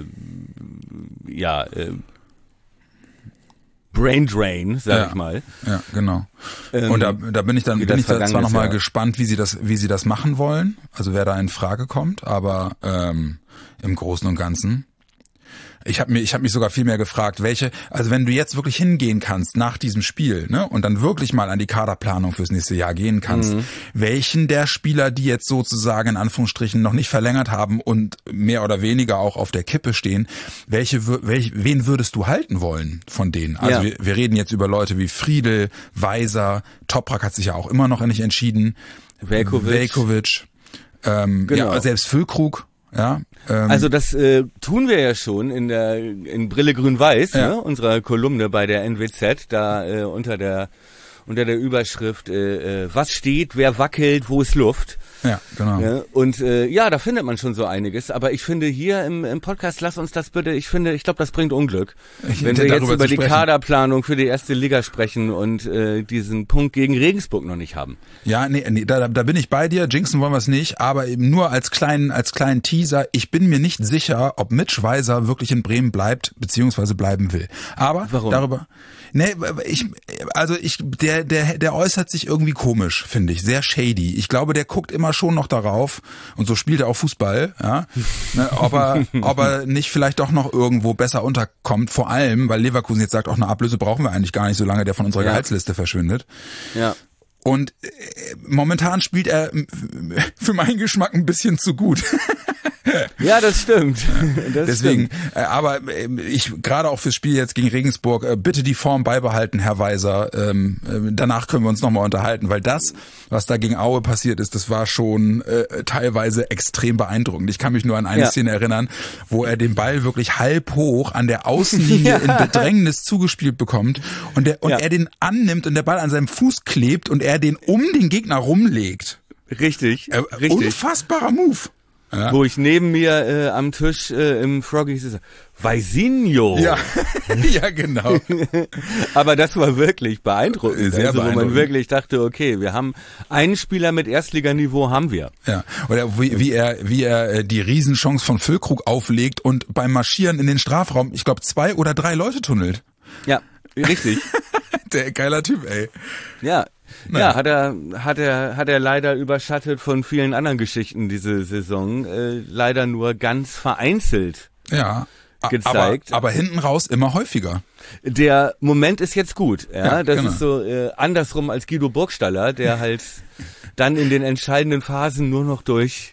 Brain Drain, sag ich mal. Ja, genau. Und da bin ich zwar noch mal gespannt, wie sie das machen wollen, also wer da in Frage kommt, aber im Großen und Ganzen. Ich habe mich sogar viel mehr gefragt, also wenn du jetzt wirklich hingehen kannst nach diesem Spiel, ne, und dann wirklich mal an die Kaderplanung fürs nächste Jahr gehen kannst, welchen der Spieler, die jetzt sozusagen in Anführungsstrichen noch nicht verlängert haben und mehr oder weniger auch auf der Kippe stehen, wen würdest du halten wollen von denen? Also wir reden jetzt über Leute wie Friedel, Weiser, Toprak hat sich ja auch immer noch nicht entschieden, Veljković, genau. Selbst Füllkrug. Ja, also das tun wir ja schon in Brille Grün-Weiß, ne, unserer Kolumne bei der NWZ, da unter der Überschrift was steht, wer wackelt, wo ist Luft. Ja, genau. Ja, und da findet man schon so einiges, aber ich finde hier im Podcast, lass uns das bitte, ich glaube, das bringt Unglück. Wenn wir jetzt über die Kaderplanung für die erste Liga sprechen und diesen Punkt gegen Regensburg noch nicht haben. Ja, nee, da bin ich bei dir, jinxen wollen wir es nicht, aber eben nur als kleinen Teaser, ich bin mir nicht sicher, ob Mitch Weiser wirklich in Bremen bleibt, beziehungsweise bleiben will. Aber warum? Der äußert sich irgendwie komisch, finde ich, sehr shady. Ich glaube, der guckt immer schon noch darauf, und so spielt er auch Fußball, ja, ne, ob er nicht vielleicht doch noch irgendwo besser unterkommt, vor allem, weil Leverkusen jetzt sagt, auch eine Ablöse brauchen wir eigentlich gar nicht, solange der von unserer Gehaltsliste verschwindet. Ja. Und momentan spielt er für meinen Geschmack ein bisschen zu gut. Ja, das stimmt. Deswegen, aber ich gerade auch fürs Spiel jetzt gegen Regensburg, bitte die Form beibehalten, Herr Weiser. Danach können wir uns nochmal unterhalten, weil das, was da gegen Aue passiert ist, das war schon teilweise extrem beeindruckend. Ich kann mich nur an eine Szene erinnern, wo er den Ball wirklich halb hoch an der Außenlinie in Bedrängnis zugespielt bekommt und er den annimmt und der Ball an seinem Fuß klebt und er den um den Gegner rumlegt. Richtig. Unfassbarer Move. Ja. Wo ich neben mir am Tisch im Froggy sitze, Weisinho. Ja, ja, genau. Aber das war wirklich beeindruckend. Sehr beeindruckend. Wo man wirklich dachte, okay, wir haben einen Spieler mit Erstliganiveau haben wir. Ja. Oder wie er die Riesenchance von Füllkrug auflegt und beim Marschieren in den Strafraum, ich glaube 2 oder 3 Leute tunnelt. Ja, richtig. Der geiler Typ, ey. Ja. Naja. Ja, hat er leider überschattet von vielen anderen Geschichten diese Saison, leider nur ganz vereinzelt gezeigt. Aber hinten raus immer häufiger. Der Moment ist jetzt gut, das ist so andersrum als Guido Burgstaller, der halt dann in den entscheidenden Phasen nur noch durch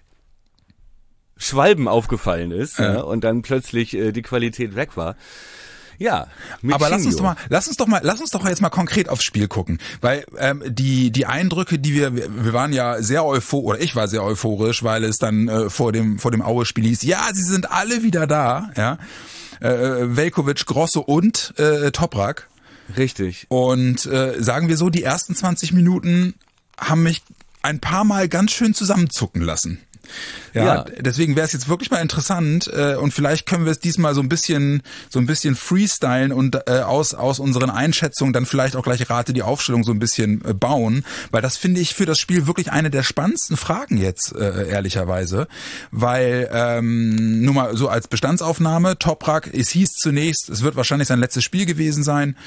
Schwalben aufgefallen ist, ja, und dann plötzlich die Qualität weg war. Ja, aber lass uns doch jetzt mal konkret aufs Spiel gucken, weil die Eindrücke, die wir waren ja sehr ich war sehr euphorisch, weil es dann vor dem Aue-Spiel hieß, ja, sie sind alle wieder da, ja, Veljković, Grosso und Toprak. Richtig. Und sagen wir so, die ersten 20 Minuten haben mich ein paar Mal ganz schön zusammenzucken lassen. Ja, deswegen wäre es jetzt wirklich mal interessant und vielleicht können wir es diesmal so ein bisschen freestylen und aus unseren Einschätzungen dann vielleicht auch gleich Rate die Aufstellung so ein bisschen bauen, weil das finde ich für das Spiel wirklich eine der spannendsten Fragen jetzt, ehrlicherweise, weil nur mal so als Bestandsaufnahme, Toprak, es hieß zunächst, es wird wahrscheinlich sein letztes Spiel gewesen sein,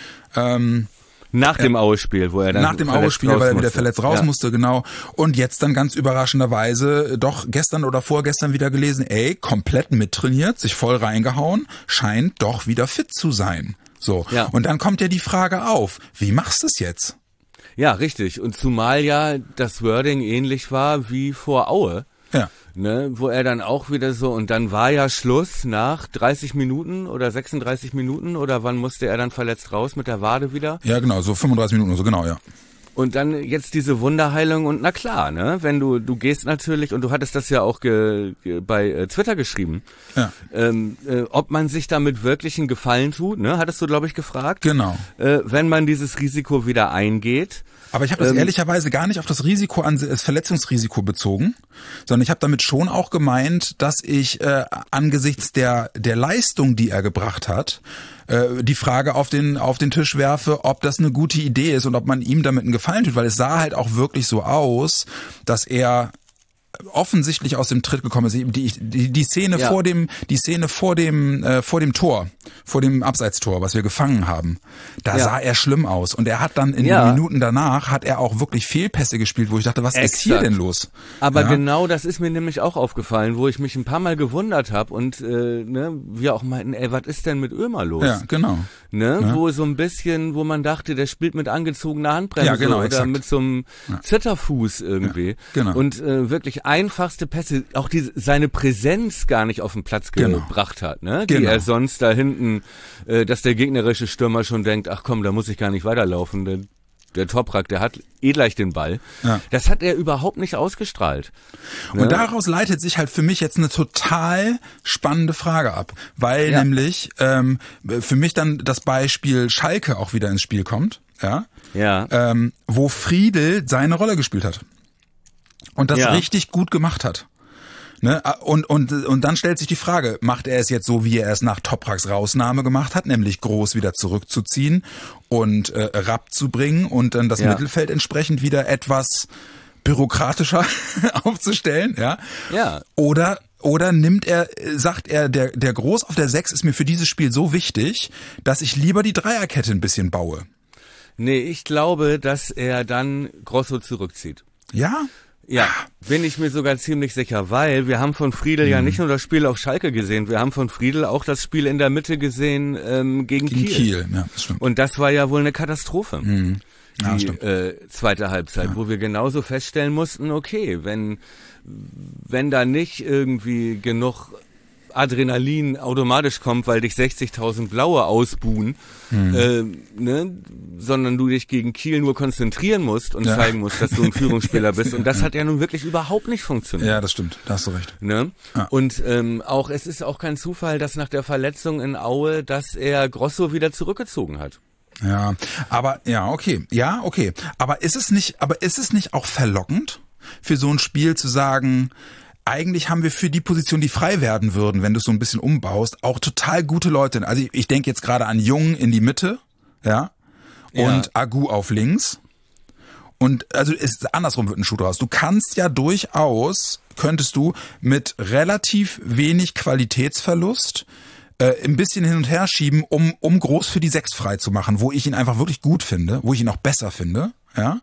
nach dem Aue-Spiel, wo er dann nach dem Aue-Spiel, weil er wieder verletzt raus ja. musste, genau. Und jetzt dann ganz überraschenderweise doch gestern oder vorgestern wieder gelesen, komplett mittrainiert, sich voll reingehauen, scheint doch wieder fit zu sein. So. Ja. Und dann kommt ja die Frage auf, wie machst du es jetzt? Ja, richtig. Und zumal ja das Wording ähnlich war wie vor Aue. Ja. Ne, wo er dann auch wieder so, und dann war ja Schluss nach 30 Minuten oder 36 Minuten oder wann musste er dann verletzt raus mit der Wade wieder? Ja, genau, so 35 Minuten oder so, genau, ja. Und dann jetzt diese Wunderheilung und na klar, ne, wenn du gehst natürlich, und du hattest das ja auch bei Twitter geschrieben, ja. Ob man sich damit wirklich einen Gefallen tut, ne, hattest du, glaube ich, gefragt. Genau. Wenn man dieses Risiko wieder eingeht. Aber ich habe das ehrlicherweise gar nicht auf das Risiko das Verletzungsrisiko bezogen, sondern ich habe damit schon auch gemeint, dass ich angesichts der Leistung, die er gebracht hat, die Frage auf den Tisch werfe, ob das eine gute Idee ist und ob man ihm damit einen Gefallen tut, weil es sah halt auch wirklich so aus, dass er offensichtlich aus dem Tritt gekommen ist. Die Szene ja. vor dem Tor, vor dem Abseitstor, was wir gefangen haben, da sah er schlimm aus. Und er hat dann in den Minuten danach hat er auch wirklich Fehlpässe gespielt, wo ich dachte, was ist hier denn los? Aber genau das ist mir nämlich auch aufgefallen, wo ich mich ein paar Mal gewundert habe und wir auch meinten, was ist denn mit Ömer los? Ja, genau. Ne? Ja. Wo so ein bisschen, wo man dachte, der spielt mit angezogener Handbremse oder mit so einem Zitterfuß irgendwie. Ja, genau. Und wirklich einfachste Pässe, auch seine Präsenz gar nicht auf den Platz gebracht hat, ne? Die er sonst da hinten, dass der gegnerische Stürmer schon denkt, ach komm, da muss ich gar nicht weiterlaufen, der Toprak, der hat gleich den Ball. Ja. Das hat er überhaupt nicht ausgestrahlt. Ne? Und daraus leitet sich halt für mich jetzt eine total spannende Frage ab, weil nämlich für mich dann das Beispiel Schalke auch wieder ins Spiel kommt, wo Friedel seine Rolle gespielt hat. Und das richtig gut gemacht hat. Ne? Und dann stellt sich die Frage, macht er es jetzt so, wie er es nach Topraks Rausnahme gemacht hat, nämlich groß wieder zurückzuziehen und Rapp zu bringen und dann das Mittelfeld entsprechend wieder etwas bürokratischer aufzustellen, ja? Ja. Oder sagt er, der Groß auf der 6 ist mir für dieses Spiel so wichtig, dass ich lieber die Dreierkette ein bisschen baue. Nee, ich glaube, dass er dann Grosso zurückzieht. Ja? Ja, bin ich mir sogar ziemlich sicher, weil wir haben von Friedel ja nicht nur das Spiel auf Schalke gesehen, wir haben von Friedel auch das Spiel in der Mitte gesehen gegen Kiel. Ja, das stimmt. Und das war ja wohl eine Katastrophe, ja, die zweite Halbzeit, wo wir genauso feststellen mussten, okay, wenn da nicht irgendwie genug Adrenalin automatisch kommt, weil dich 60.000 Blaue ausbuhen, sondern du dich gegen Kiel nur konzentrieren musst und zeigen musst, dass du ein Führungsspieler bist. Und das hat ja nun wirklich überhaupt nicht funktioniert. Ja, das stimmt. Da hast du recht. Ne? Ja. Und auch es ist auch kein Zufall, dass nach der Verletzung in Aue, dass er Grosso wieder zurückgezogen hat. Ja, aber okay. Aber ist es nicht auch verlockend für so ein Spiel zu sagen, eigentlich haben wir für die Position, die frei werden würden, wenn du es so ein bisschen umbaust, auch total gute Leute. Also ich denke jetzt gerade an Jung in die Mitte, und Agu auf links. Und also andersrum wird ein Schuh draus. Du kannst ja durchaus, könntest du mit relativ wenig Qualitätsverlust ein bisschen hin und her schieben, um Groß für die 6 frei zu machen, wo ich ihn einfach wirklich gut finde, wo ich ihn auch besser finde, ja.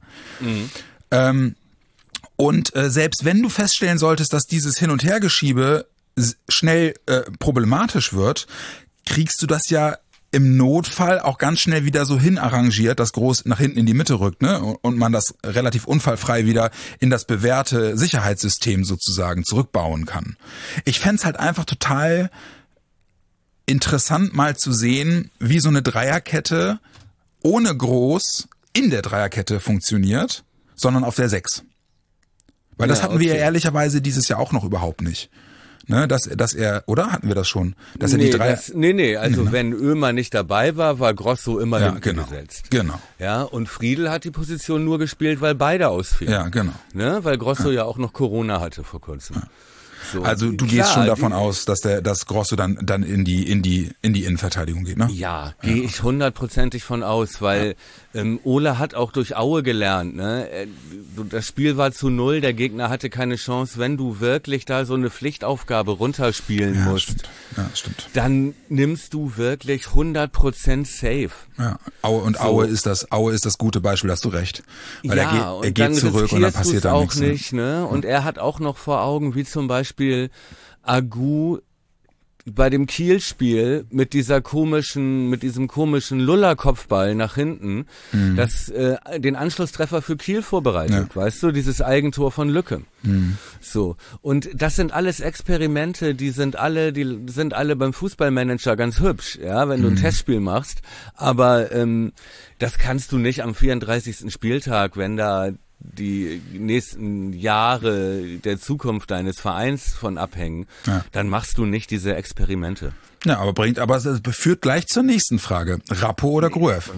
Und selbst wenn du feststellen solltest, dass dieses Hin- und Hergeschiebe schnell problematisch wird, kriegst du das ja im Notfall auch ganz schnell wieder so hin arrangiert, dass Groß nach hinten in die Mitte rückt, ne? Und man das relativ unfallfrei wieder in das bewährte Sicherheitssystem sozusagen zurückbauen kann. Ich fänd's halt einfach total interessant mal zu sehen, wie so eine Dreierkette ohne Groß in der Dreierkette funktioniert, sondern auf der 6. Weil das hatten wir ja ehrlicherweise dieses Jahr auch noch überhaupt nicht. Ne, dass er, oder hatten wir das schon? Dass er die drei. Also wenn Oemer nicht dabei war, war Grosso immer hinten gesetzt. Genau. Ja, und Friedl hat die Position nur gespielt, weil beide ausfielen. Ja, genau. Ne, weil Grosso ja auch noch Corona hatte vor kurzem. Ja. So, also du gehst schon davon aus, dass Grosso dann in die Innenverteidigung geht, ne? Ja, gehe ich 100%ig von aus, weil Ole hat auch durch Aue gelernt, ne? Das Spiel war zu 0, der Gegner hatte keine Chance. Wenn du wirklich da so eine Pflichtaufgabe runterspielen musst, stimmt. Ja, stimmt. Dann nimmst du wirklich 100% safe. Ja, Aue ist das gute Beispiel, hast du recht. Weil er geht zurück und dann passiert da nichts. Nicht, ne? Und er hat auch noch vor Augen, wie zum Beispiel Agu bei dem Kiel-Spiel mit diesem komischen Luller-Kopfball nach hinten, das den Anschlusstreffer für Kiel vorbereitet, weißt du, dieses Eigentor von Lücke. So. Und das sind alles Experimente, die sind alle beim Fußballmanager ganz hübsch, ja, wenn du ein Testspiel machst, aber das kannst du nicht am 34. Spieltag, wenn da die nächsten Jahre der Zukunft deines Vereins von abhängen, dann machst du nicht diese Experimente. Ja, aber es führt gleich zur nächsten Frage. Rappo oder Gruev?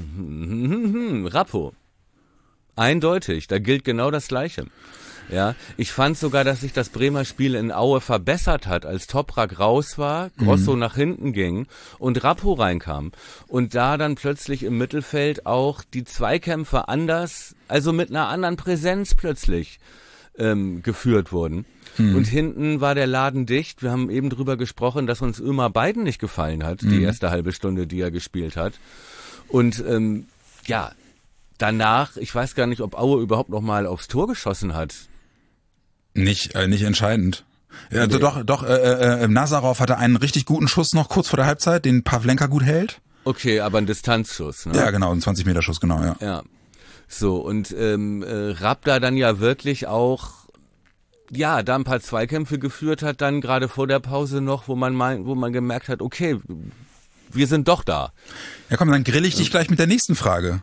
Rappo. Eindeutig, da gilt genau das Gleiche. Ja, ich fand sogar, dass sich das Bremer Spiel in Aue verbessert hat, als Toprak raus war, Grosso nach hinten ging und Rappo reinkam. Und da dann plötzlich im Mittelfeld auch die Zweikämpfe anders, also mit einer anderen Präsenz plötzlich geführt wurden. Und hinten war der Laden dicht. Wir haben eben drüber gesprochen, dass uns Ömer Beiden nicht gefallen hat, die erste halbe Stunde, die er gespielt hat. Und danach, ich weiß gar nicht, ob Aue überhaupt noch mal aufs Tor geschossen hat. Nicht entscheidend. Ja, also doch, Nazarov hatte einen richtig guten Schuss noch kurz vor der Halbzeit, den Pavlenka gut hält. Okay, aber ein Distanzschuss, ne? Ja, genau, ein 20-Meter-Schuss, genau, ja. Ja. So, und Rabda dann ja wirklich auch, da ein paar Zweikämpfe geführt hat, dann gerade vor der Pause noch, wo man gemerkt hat, okay, wir sind doch da. Ja, komm, dann grill ich dich gleich mit der nächsten Frage.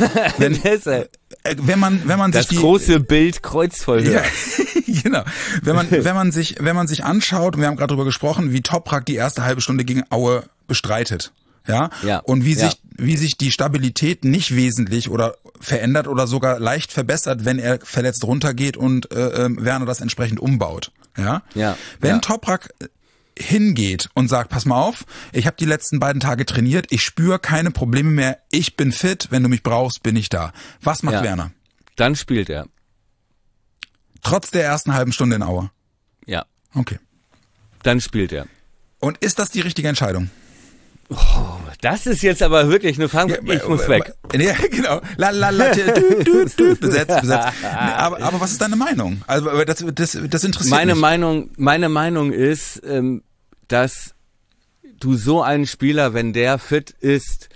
Wenn man das sich große Bild kreuzverhört. Ja, genau. Wenn man sich anschaut, und wir haben gerade drüber gesprochen, wie Toprak die erste halbe Stunde gegen Aue bestreitet. Ja. Und wie sich die Stabilität nicht wesentlich oder verändert oder sogar leicht verbessert, wenn er verletzt runtergeht und Werner das entsprechend umbaut. Ja. Wenn Toprak hingeht und sagt, pass mal auf, ich habe die letzten beiden Tage trainiert, ich spüre keine Probleme mehr, ich bin fit, wenn du mich brauchst, bin ich da. Was macht Werner? Dann spielt er. Trotz der ersten halben Stunde in Aue? Ja. Okay. Dann spielt er. Und ist das die richtige Entscheidung? Oh, das ist jetzt aber wirklich eine Frage. Ich muss weg. Ja, genau. Besetzt. Aber was ist deine Meinung? Also das interessiert mich. Meine Meinung ist, dass du so einen Spieler, wenn der fit ist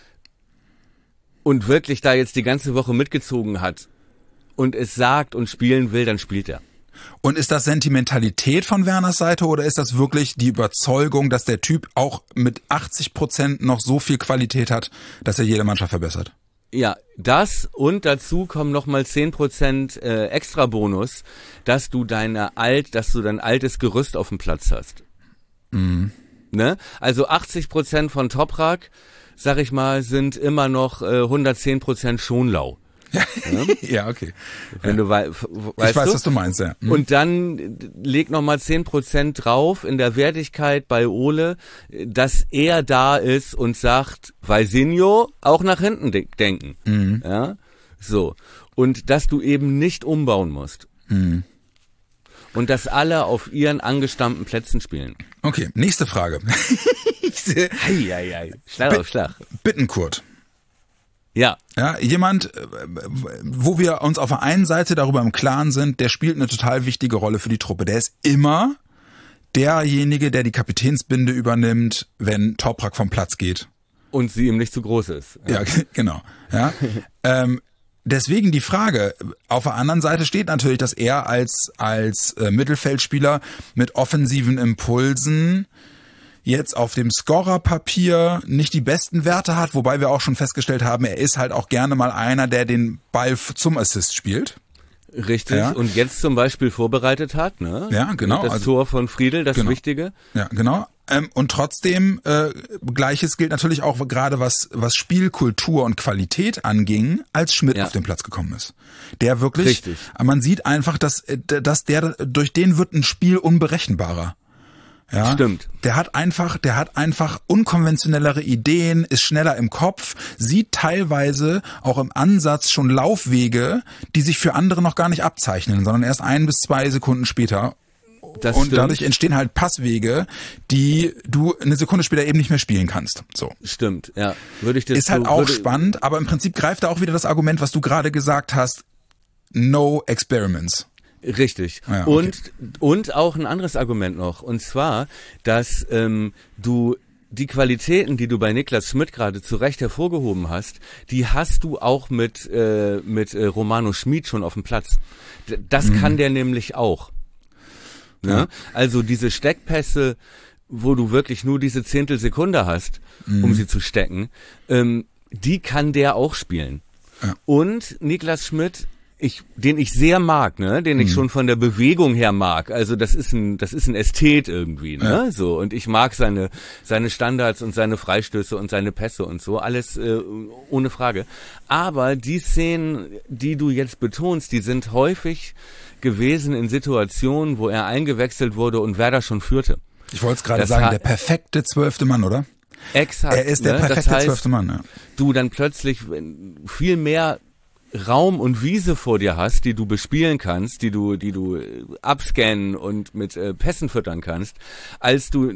und wirklich da jetzt die ganze Woche mitgezogen hat und es sagt und spielen will, dann spielt er. Und ist das Sentimentalität von Werners Seite oder ist das wirklich die Überzeugung, dass der Typ auch mit 80% noch so viel Qualität hat, dass er jede Mannschaft verbessert? Ja, das und dazu kommen nochmal 10% extra Bonus, dass du dein altes Gerüst auf dem Platz hast. Ne? Also 80% von Toprak, sag ich mal, sind immer noch 110% Schonlau. Ja, okay. Wenn du weißt, ich weiß, was du meinst, ja. Und dann leg nochmal 10% drauf in der Wertigkeit bei Ole, dass er da ist und sagt, Valsinho auch nach hinten denken. Ja, so. Und dass du eben nicht umbauen musst. Und dass alle auf ihren angestammten Plätzen spielen. Okay, nächste Frage. Schlag auf Schlag. Bittenkurt. Ja, jemand, wo wir uns auf der einen Seite darüber im Klaren sind, der spielt eine total wichtige Rolle für die Truppe. Der ist immer derjenige, der die Kapitänsbinde übernimmt, wenn Toprak vom Platz geht. Und sie ihm nicht zu groß ist. Ja, genau. Ja. Deswegen die Frage, auf der anderen Seite steht natürlich, dass er als Mittelfeldspieler mit offensiven Impulsen jetzt auf dem Scorerpapier nicht die besten Werte hat, wobei wir auch schon festgestellt haben, er ist halt auch gerne mal einer, der den Ball zum Assist spielt. Richtig, ja. Und jetzt zum Beispiel vorbereitet hat, ne? Ja, genau. Das Tor von Friedel, das genau. Wichtige. Ja, genau. Und trotzdem, Gleiches gilt natürlich auch gerade was Spielkultur und Qualität anging, als Schmidt auf den Platz gekommen ist. Der wirklich, richtig. Man sieht einfach, dass durch den wird ein Spiel unberechenbarer. Ja, stimmt. Der hat einfach unkonventionellere Ideen, ist schneller im Kopf, sieht teilweise auch im Ansatz schon Laufwege, die sich für andere noch gar nicht abzeichnen, sondern erst 1 bis 2 Sekunden später. Das und stimmt. Dadurch entstehen halt Passwege, die du eine Sekunde später eben nicht mehr spielen kannst. So. Stimmt, ja. Würde ich das ist halt auch spannend, aber im Prinzip greift da auch wieder das Argument, was du gerade gesagt hast, no experiments. Richtig. Ja, okay. Und auch ein anderes Argument noch. Und zwar, dass du die Qualitäten, die du bei Niklas Schmidt gerade zu Recht hervorgehoben hast, die hast du auch mit Romano Schmid schon auf dem Platz. Das kann der nämlich auch. Ne? Ja. Also diese Steckpässe, wo du wirklich nur diese Zehntelsekunde hast, um sie zu stecken, die kann der auch spielen. Ja. Und Niklas Schmidt, den ich sehr mag, ne, den ich schon von der Bewegung her mag. Also das ist ein Ästhet irgendwie, ne, ja. So. Und ich mag seine Standards und seine Freistöße und seine Pässe und so, alles ohne Frage. Aber die Szenen, die du jetzt betonst, die sind häufig gewesen in Situationen, wo er eingewechselt wurde und Werder schon führte. Ich wollte es gerade sagen, der perfekte 12. Mann, oder? Exakt. Er ist der perfekte 12. Mann, ja. Du dann plötzlich viel mehr Raum und Wiese vor dir hast, die du bespielen kannst, die du abscannen und mit Pässen füttern kannst, als du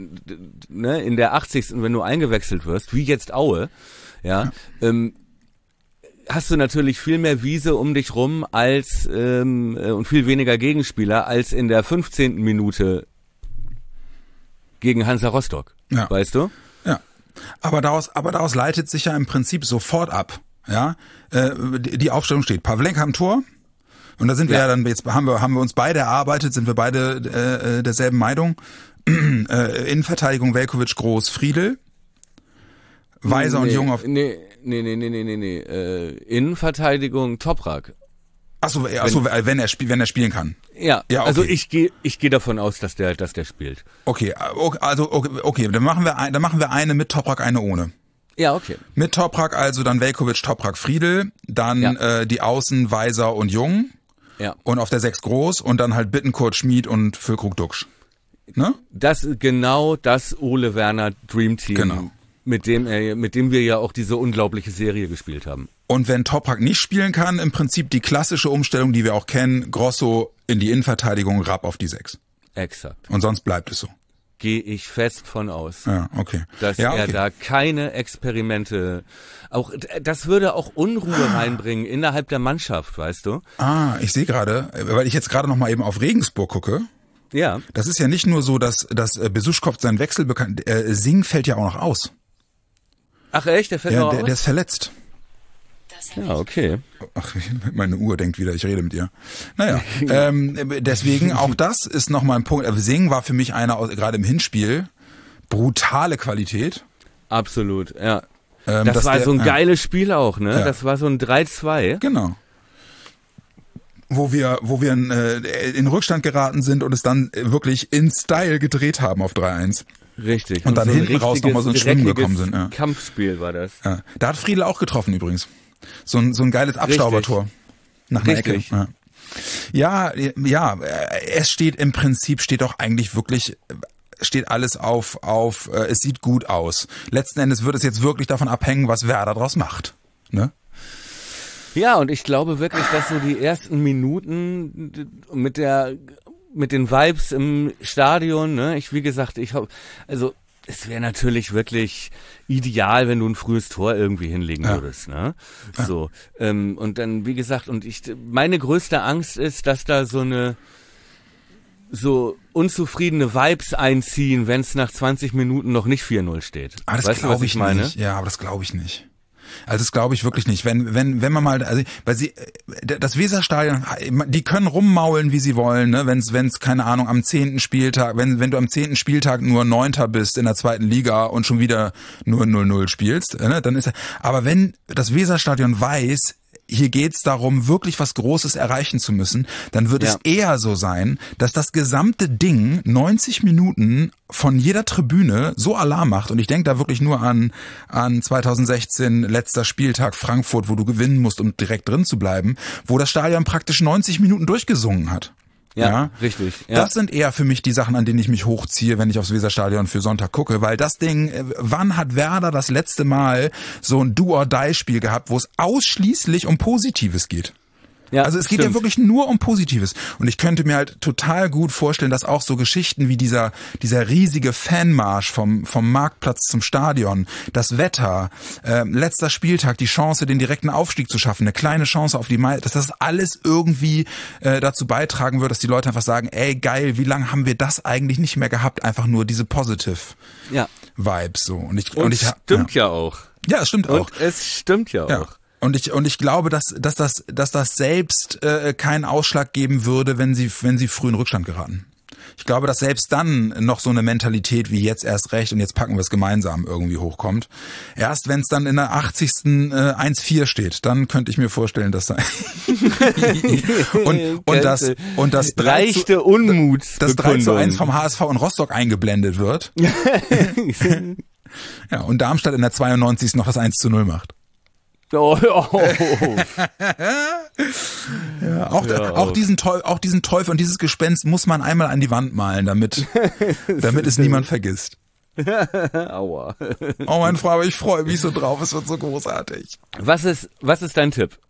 in der 80. wenn du eingewechselt wirst, wie jetzt Aue, ja. Hast du natürlich viel mehr Wiese um dich rum als und viel weniger Gegenspieler als in der 15. Minute gegen Hansa Rostock, ja. Weißt du? Ja, aber daraus leitet sich ja im Prinzip sofort ab. Ja, die Aufstellung steht. Pavlenka am Tor. Und da sind wir ja dann, jetzt haben wir uns beide erarbeitet, sind wir beide derselben Meinung. Innenverteidigung Veljković, Groß, Friedel. Weiser und Jung auf... Nee. Innenverteidigung Toprak. Achso, wenn er spielen kann. Ja, okay. Also ich gehe davon aus, dass der spielt. Okay, dann machen wir eine mit Toprak, eine ohne. Ja, okay. Mit Toprak, also dann Veljković, Toprak, Friedel, dann die Außen Weiser und Jung. Ja. Und auf der 6 Groß und dann halt Bittencourt, Schmid und Füllkrug, Duxch. Ne? Das Ole Werner Dream Team. Genau. Mit dem wir ja auch diese unglaubliche Serie gespielt haben. Und wenn Toprak nicht spielen kann, im Prinzip die klassische Umstellung, die wir auch kennen, Grosso in die Innenverteidigung, Rapp auf die 6. Exakt. Und sonst bleibt es so. Gehe ich fest von aus. Ja, okay. Dass er da keine Experimente, auch das würde auch Unruhe reinbringen innerhalb der Mannschaft, weißt du? Ich sehe gerade, weil ich jetzt gerade noch mal eben auf Regensburg gucke. Ja. Das ist ja nicht nur so, dass Besuschkow seinen Wechsel bekannt, Singh fällt ja auch noch aus. Ach echt, der fällt noch aus? Der ist verletzt. Ja, okay. Ach, meine Uhr denkt wieder, ich rede mit ihr. Naja, deswegen auch das ist nochmal ein Punkt. Singh war für mich einer, gerade im Hinspiel, brutale Qualität. Absolut, ja. Das war so ein geiles Spiel auch, ne? Ja. Das war so ein 3-2. Genau. Wo wir in Rückstand geraten sind und es dann wirklich in Style gedreht haben auf 3-1. Richtig. Und dann so hinten raus nochmal so ins Schwimmen gekommen sind. Ja. Kampfspiel war das. Ja. Da hat Friedel auch getroffen übrigens. So ein geiles Abstaubertor. Nach einer Ecke. Ja, es steht im Prinzip, steht doch eigentlich wirklich, steht alles auf es sieht gut aus. Letzten Endes wird es jetzt wirklich davon abhängen, was Werder draus macht. Ne? Ja, und ich glaube wirklich, dass so die ersten Minuten mit den Vibes im Stadion, ne, es wäre natürlich wirklich ideal, wenn du ein frühes Tor irgendwie hinlegen würdest, ne? Ja. So, und dann, wie gesagt, meine größte Angst ist, dass da so eine so unzufriedene Vibes einziehen, wenn es nach 20 Minuten noch nicht 4-0 steht. Das weißt du, was ich meine? Nicht. Ja, aber das glaube ich nicht. Also das glaube ich wirklich nicht. Wenn man mal, also weil das Weserstadion, die können rummaulen, wie sie wollen, ne? Wenn's keine Ahnung am 10. Spieltag, wenn du am 10. Spieltag nur 9. bist in der 2. Liga und schon wieder nur 0-0 spielst, ne? Dann ist aber wenn das Weserstadion weiß, hier geht's darum, wirklich was Großes erreichen zu müssen, dann wird es eher so sein, dass das gesamte Ding 90 Minuten von jeder Tribüne so Alarm macht. Und ich denke da wirklich nur an 2016, letzter Spieltag Frankfurt, wo du gewinnen musst, um direkt drin zu bleiben, wo das Stadion praktisch 90 Minuten durchgesungen hat. Ja, richtig. Ja. Das sind eher für mich die Sachen, an denen ich mich hochziehe, wenn ich aufs Weserstadion für Sonntag gucke, weil das Ding, wann hat Werder das letzte Mal so ein Do-or-Die-Spiel gehabt, wo es ausschließlich um Positives geht? Ja, also es geht ja wirklich nur um Positives. Und ich könnte mir halt total gut vorstellen, dass auch so Geschichten wie dieser riesige Fanmarsch vom Marktplatz zum Stadion, das Wetter, letzter Spieltag, die Chance, den direkten Aufstieg zu schaffen, eine kleine Chance auf die dass das alles irgendwie dazu beitragen wird, dass die Leute einfach sagen, ey geil, wie lange haben wir das eigentlich nicht mehr gehabt? Einfach nur diese Positive Vibes so. Und ich stimmt ja auch. Ja, es stimmt auch. Und es stimmt ja auch. Und ich glaube, dass das selbst keinen Ausschlag geben würde, wenn sie früh in Rückstand geraten. Ich glaube, dass selbst dann noch so eine Mentalität wie jetzt erst recht und jetzt packen wir es gemeinsam irgendwie hochkommt. Erst wenn es dann in der 80. 1-4 steht, dann könnte ich mir vorstellen, dass da und das leichte Unmut, das 3-1 vom HSV und Rostock eingeblendet wird. Ja, und Darmstadt in der 92. noch das 1-0 macht. Oh. Ja, auch diesen Teufel und dieses Gespenst muss man einmal an die Wand malen, damit es niemand vergisst. Aua. Oh mein Freund, aber ich freue mich so drauf, es wird so großartig. Was ist dein Tipp?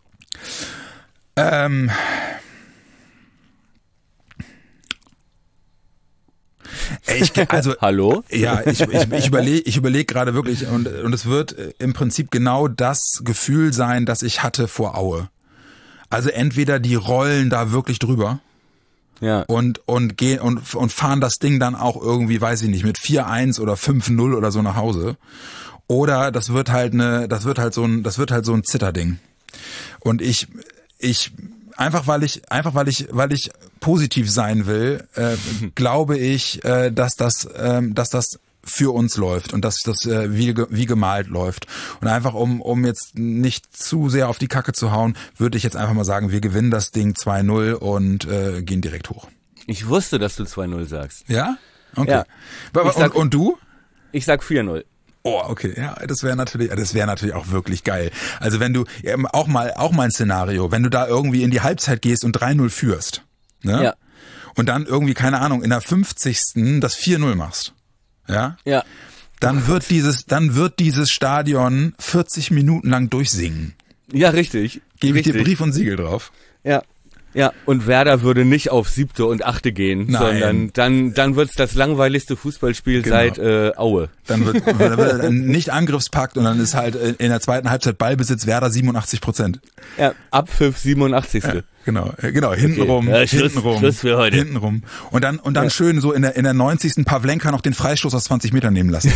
Hallo? Ja, ich überlege gerade wirklich und es wird im Prinzip genau das Gefühl sein, das ich hatte vor Aue. Also entweder die rollen da wirklich drüber. Ja. Und gehen und fahren das Ding dann auch irgendwie, weiß ich nicht, mit 4-1 oder 5-0 oder so nach Hause. Oder das wird halt so ein Zitterding. Und ich einfach weil ich positiv sein will, glaube ich, dass das für uns läuft und dass das wie gemalt läuft. Und einfach um jetzt nicht zu sehr auf die Kacke zu hauen, würde ich jetzt einfach mal sagen, wir gewinnen das Ding 2-0 und gehen direkt hoch. Ich wusste, dass du 2-0 sagst. Ja? Okay. Ja. Und du? Ich sag 4-0. Oh, okay, ja, das wäre natürlich auch wirklich geil. Also wenn du auch mal ein Szenario, wenn du da irgendwie in die Halbzeit gehst und 3-0 führst, ne? Ja. Und dann irgendwie, keine Ahnung, in der 50. das 4-0 machst. Ja? Ja. Dann wird dieses Stadion 40 Minuten lang durchsingen. Ja, richtig. Gebe ich dir Brief und Siegel drauf. Ja. Ja, und Werder würde nicht auf 7. und 8. gehen, Nein. sondern dann wird's das langweiligste Fußballspiel seit Aue. Dann wird nicht Angriffspakt und dann ist halt in der zweiten Halbzeit Ballbesitz Werder 87%. Ja, Abpfiff 87. Ja, genau, hintenrum, okay. Schluss für heute. Hintenrum. Und dann schön so in der 90. Pavlenka noch den Freistoß aus 20 Metern nehmen lassen.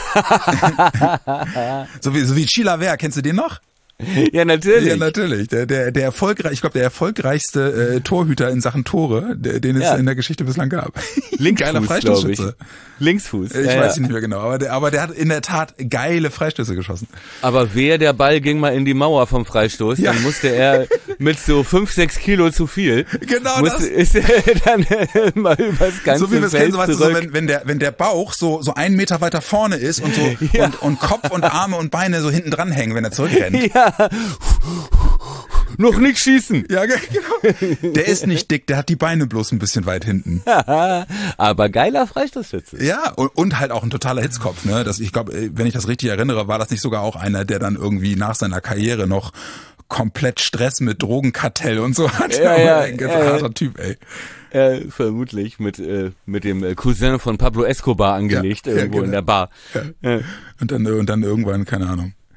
so wie Chilaver, kennst du den noch? Ja, natürlich. Ja, natürlich. Der erfolgreichste Torhüter in Sachen Tore, den es in der Geschichte bislang gab. Geiler Freistoßschütze. Linksfuß. Ich weiß nicht mehr genau, aber der hat in der Tat geile Freistöße geschossen. Aber der Ball ging mal in die Mauer vom Freistoß, dann musste er mit so 5-6 Kilo zu viel. Genau ist er dann mal übers ganze so wie wir es kennen, Feld so, weißt du, so, wenn der Bauch so 1 Meter weiter vorne ist und so und Kopf und Arme und Beine so hinten dran hängen, wenn er zurückrennt. Ja. Noch nicht schießen. Ja, genau. Der ist nicht dick, der hat die Beine bloß ein bisschen weit hinten. Aber geiler Freistoßschütze. Ja, und halt auch ein totaler Hitzkopf, ne? Ich glaube, wenn ich das richtig erinnere, war das nicht sogar auch einer, der dann irgendwie nach seiner Karriere noch komplett Stress mit Drogenkartell und so hat. Ein ganz harter Typ, ey. Vermutlich mit dem Cousin von Pablo Escobar angelegt irgendwo in der Bar. Ja. Und dann irgendwann, keine Ahnung.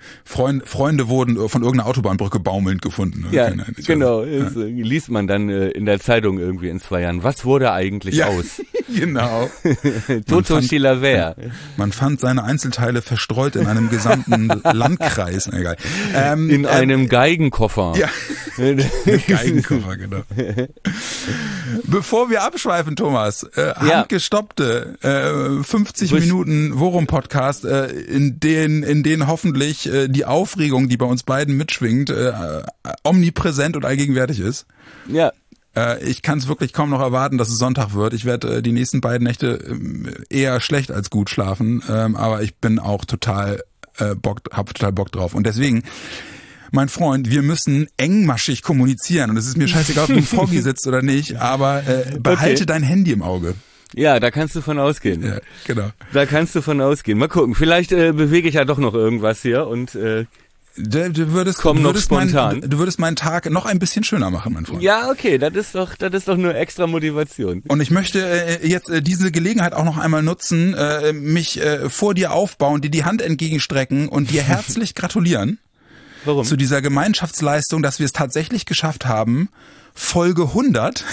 Freunde wurden von irgendeiner Autobahnbrücke baumelnd gefunden. Ja, genau. Ja. Liest man dann in der Zeitung irgendwie in 2 Jahren. Was wurde eigentlich aus? Genau. Toto Chilaver. Man fand seine Einzelteile verstreut in einem gesamten Landkreis. Egal. In einem Geigenkoffer. Ja, Geigenkoffer, genau. Bevor wir abschweifen, Thomas, handgestoppte 50 Minuten Worum-Podcast, in denen hoffentlich die Aufregung, die bei uns beiden mitschwingt, omnipräsent und allgegenwärtig ist. Ja. Ich kann es wirklich kaum noch erwarten, dass es Sonntag wird. Ich werde die nächsten beiden Nächte eher schlecht als gut schlafen, aber ich bin auch hab total Bock drauf. Und deswegen, mein Freund, wir müssen engmaschig kommunizieren. Und es ist mir scheißegal, ob du im Foggy sitzt oder nicht, aber behalte dein Handy im Auge. Ja, da kannst du von ausgehen. Ja, genau. Da kannst du von ausgehen. Mal gucken, vielleicht bewege ich ja doch noch irgendwas hier und du würdest meinen Tag noch ein bisschen schöner machen, mein Freund. Ja, okay, das ist doch nur extra Motivation. Und ich möchte jetzt diese Gelegenheit auch noch einmal nutzen, mich vor dir aufbauen, dir die Hand entgegenstrecken und dir herzlich gratulieren. Warum? Zu dieser Gemeinschaftsleistung, dass wir es tatsächlich geschafft haben, Folge 100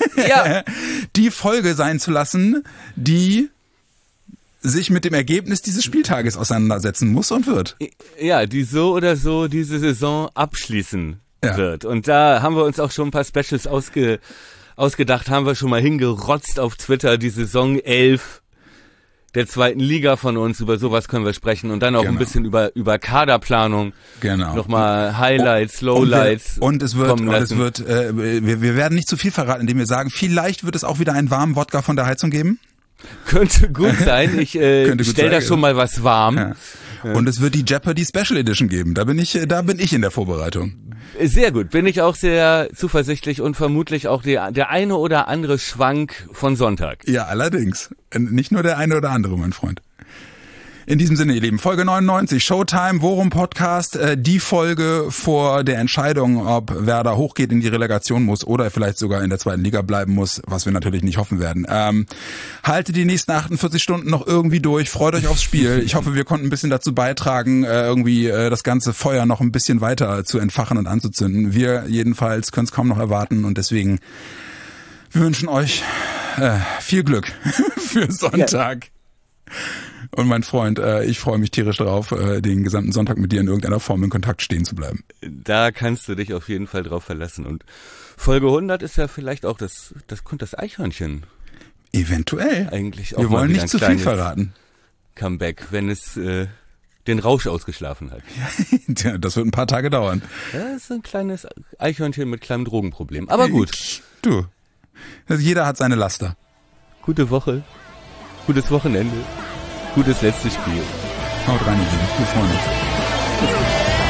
die Folge sein zu lassen, die sich mit dem Ergebnis dieses Spieltages auseinandersetzen muss und wird. Ja, die so oder so diese Saison abschließen wird. Und da haben wir uns auch schon ein paar Specials ausgedacht, haben wir schon mal hingerotzt auf Twitter, die Saison 11 der 2. Liga von uns, über sowas können wir sprechen und dann auch ein bisschen über Kaderplanung. Genau. Nochmal Highlights, Lowlights. Und es wird, wir werden nicht zu viel verraten, indem wir sagen, vielleicht wird es auch wieder einen warmen Wodka von der Heizung geben. Könnte gut sein. Ich stell da schon mal was warm. Ja. Und es wird die Jeopardy Special Edition geben. Da bin ich in der Vorbereitung. Sehr gut. Bin ich auch sehr zuversichtlich und vermutlich auch der eine oder andere Schwank von Sonntag. Ja, allerdings. Nicht nur der eine oder andere, mein Freund. In diesem Sinne, ihr Lieben, Folge 99, Showtime, Worum Podcast, die Folge vor der Entscheidung, ob Werder hochgeht in die Relegation muss oder vielleicht sogar in der 2. Liga bleiben muss, was wir natürlich nicht hoffen werden. Haltet die nächsten 48 Stunden noch irgendwie durch, freut euch aufs Spiel. Ich hoffe, wir konnten ein bisschen dazu beitragen, das ganze Feuer noch ein bisschen weiter zu entfachen und anzuzünden. Wir jedenfalls können es kaum noch erwarten und deswegen, wir wünschen euch viel Glück für Sonntag. Ja. Und mein Freund, ich freue mich tierisch drauf, den gesamten Sonntag mit dir in irgendeiner Form in Kontakt stehen zu bleiben. Da kannst du dich auf jeden Fall drauf verlassen. Und Folge 100 ist ja vielleicht auch das Eichhörnchen. Eventuell. Eigentlich auch wir wollen nicht zu viel verraten. Comeback, wenn es den Rausch ausgeschlafen hat. Ja, das wird ein paar Tage dauern. Ja, das ist ein kleines Eichhörnchen mit kleinem Drogenproblem. Aber gut. Du, also jeder hat seine Laster. Gute Woche, gutes Wochenende. Gutes letztes Spiel. Haut rein, ihr Lieben. Wir freuen uns.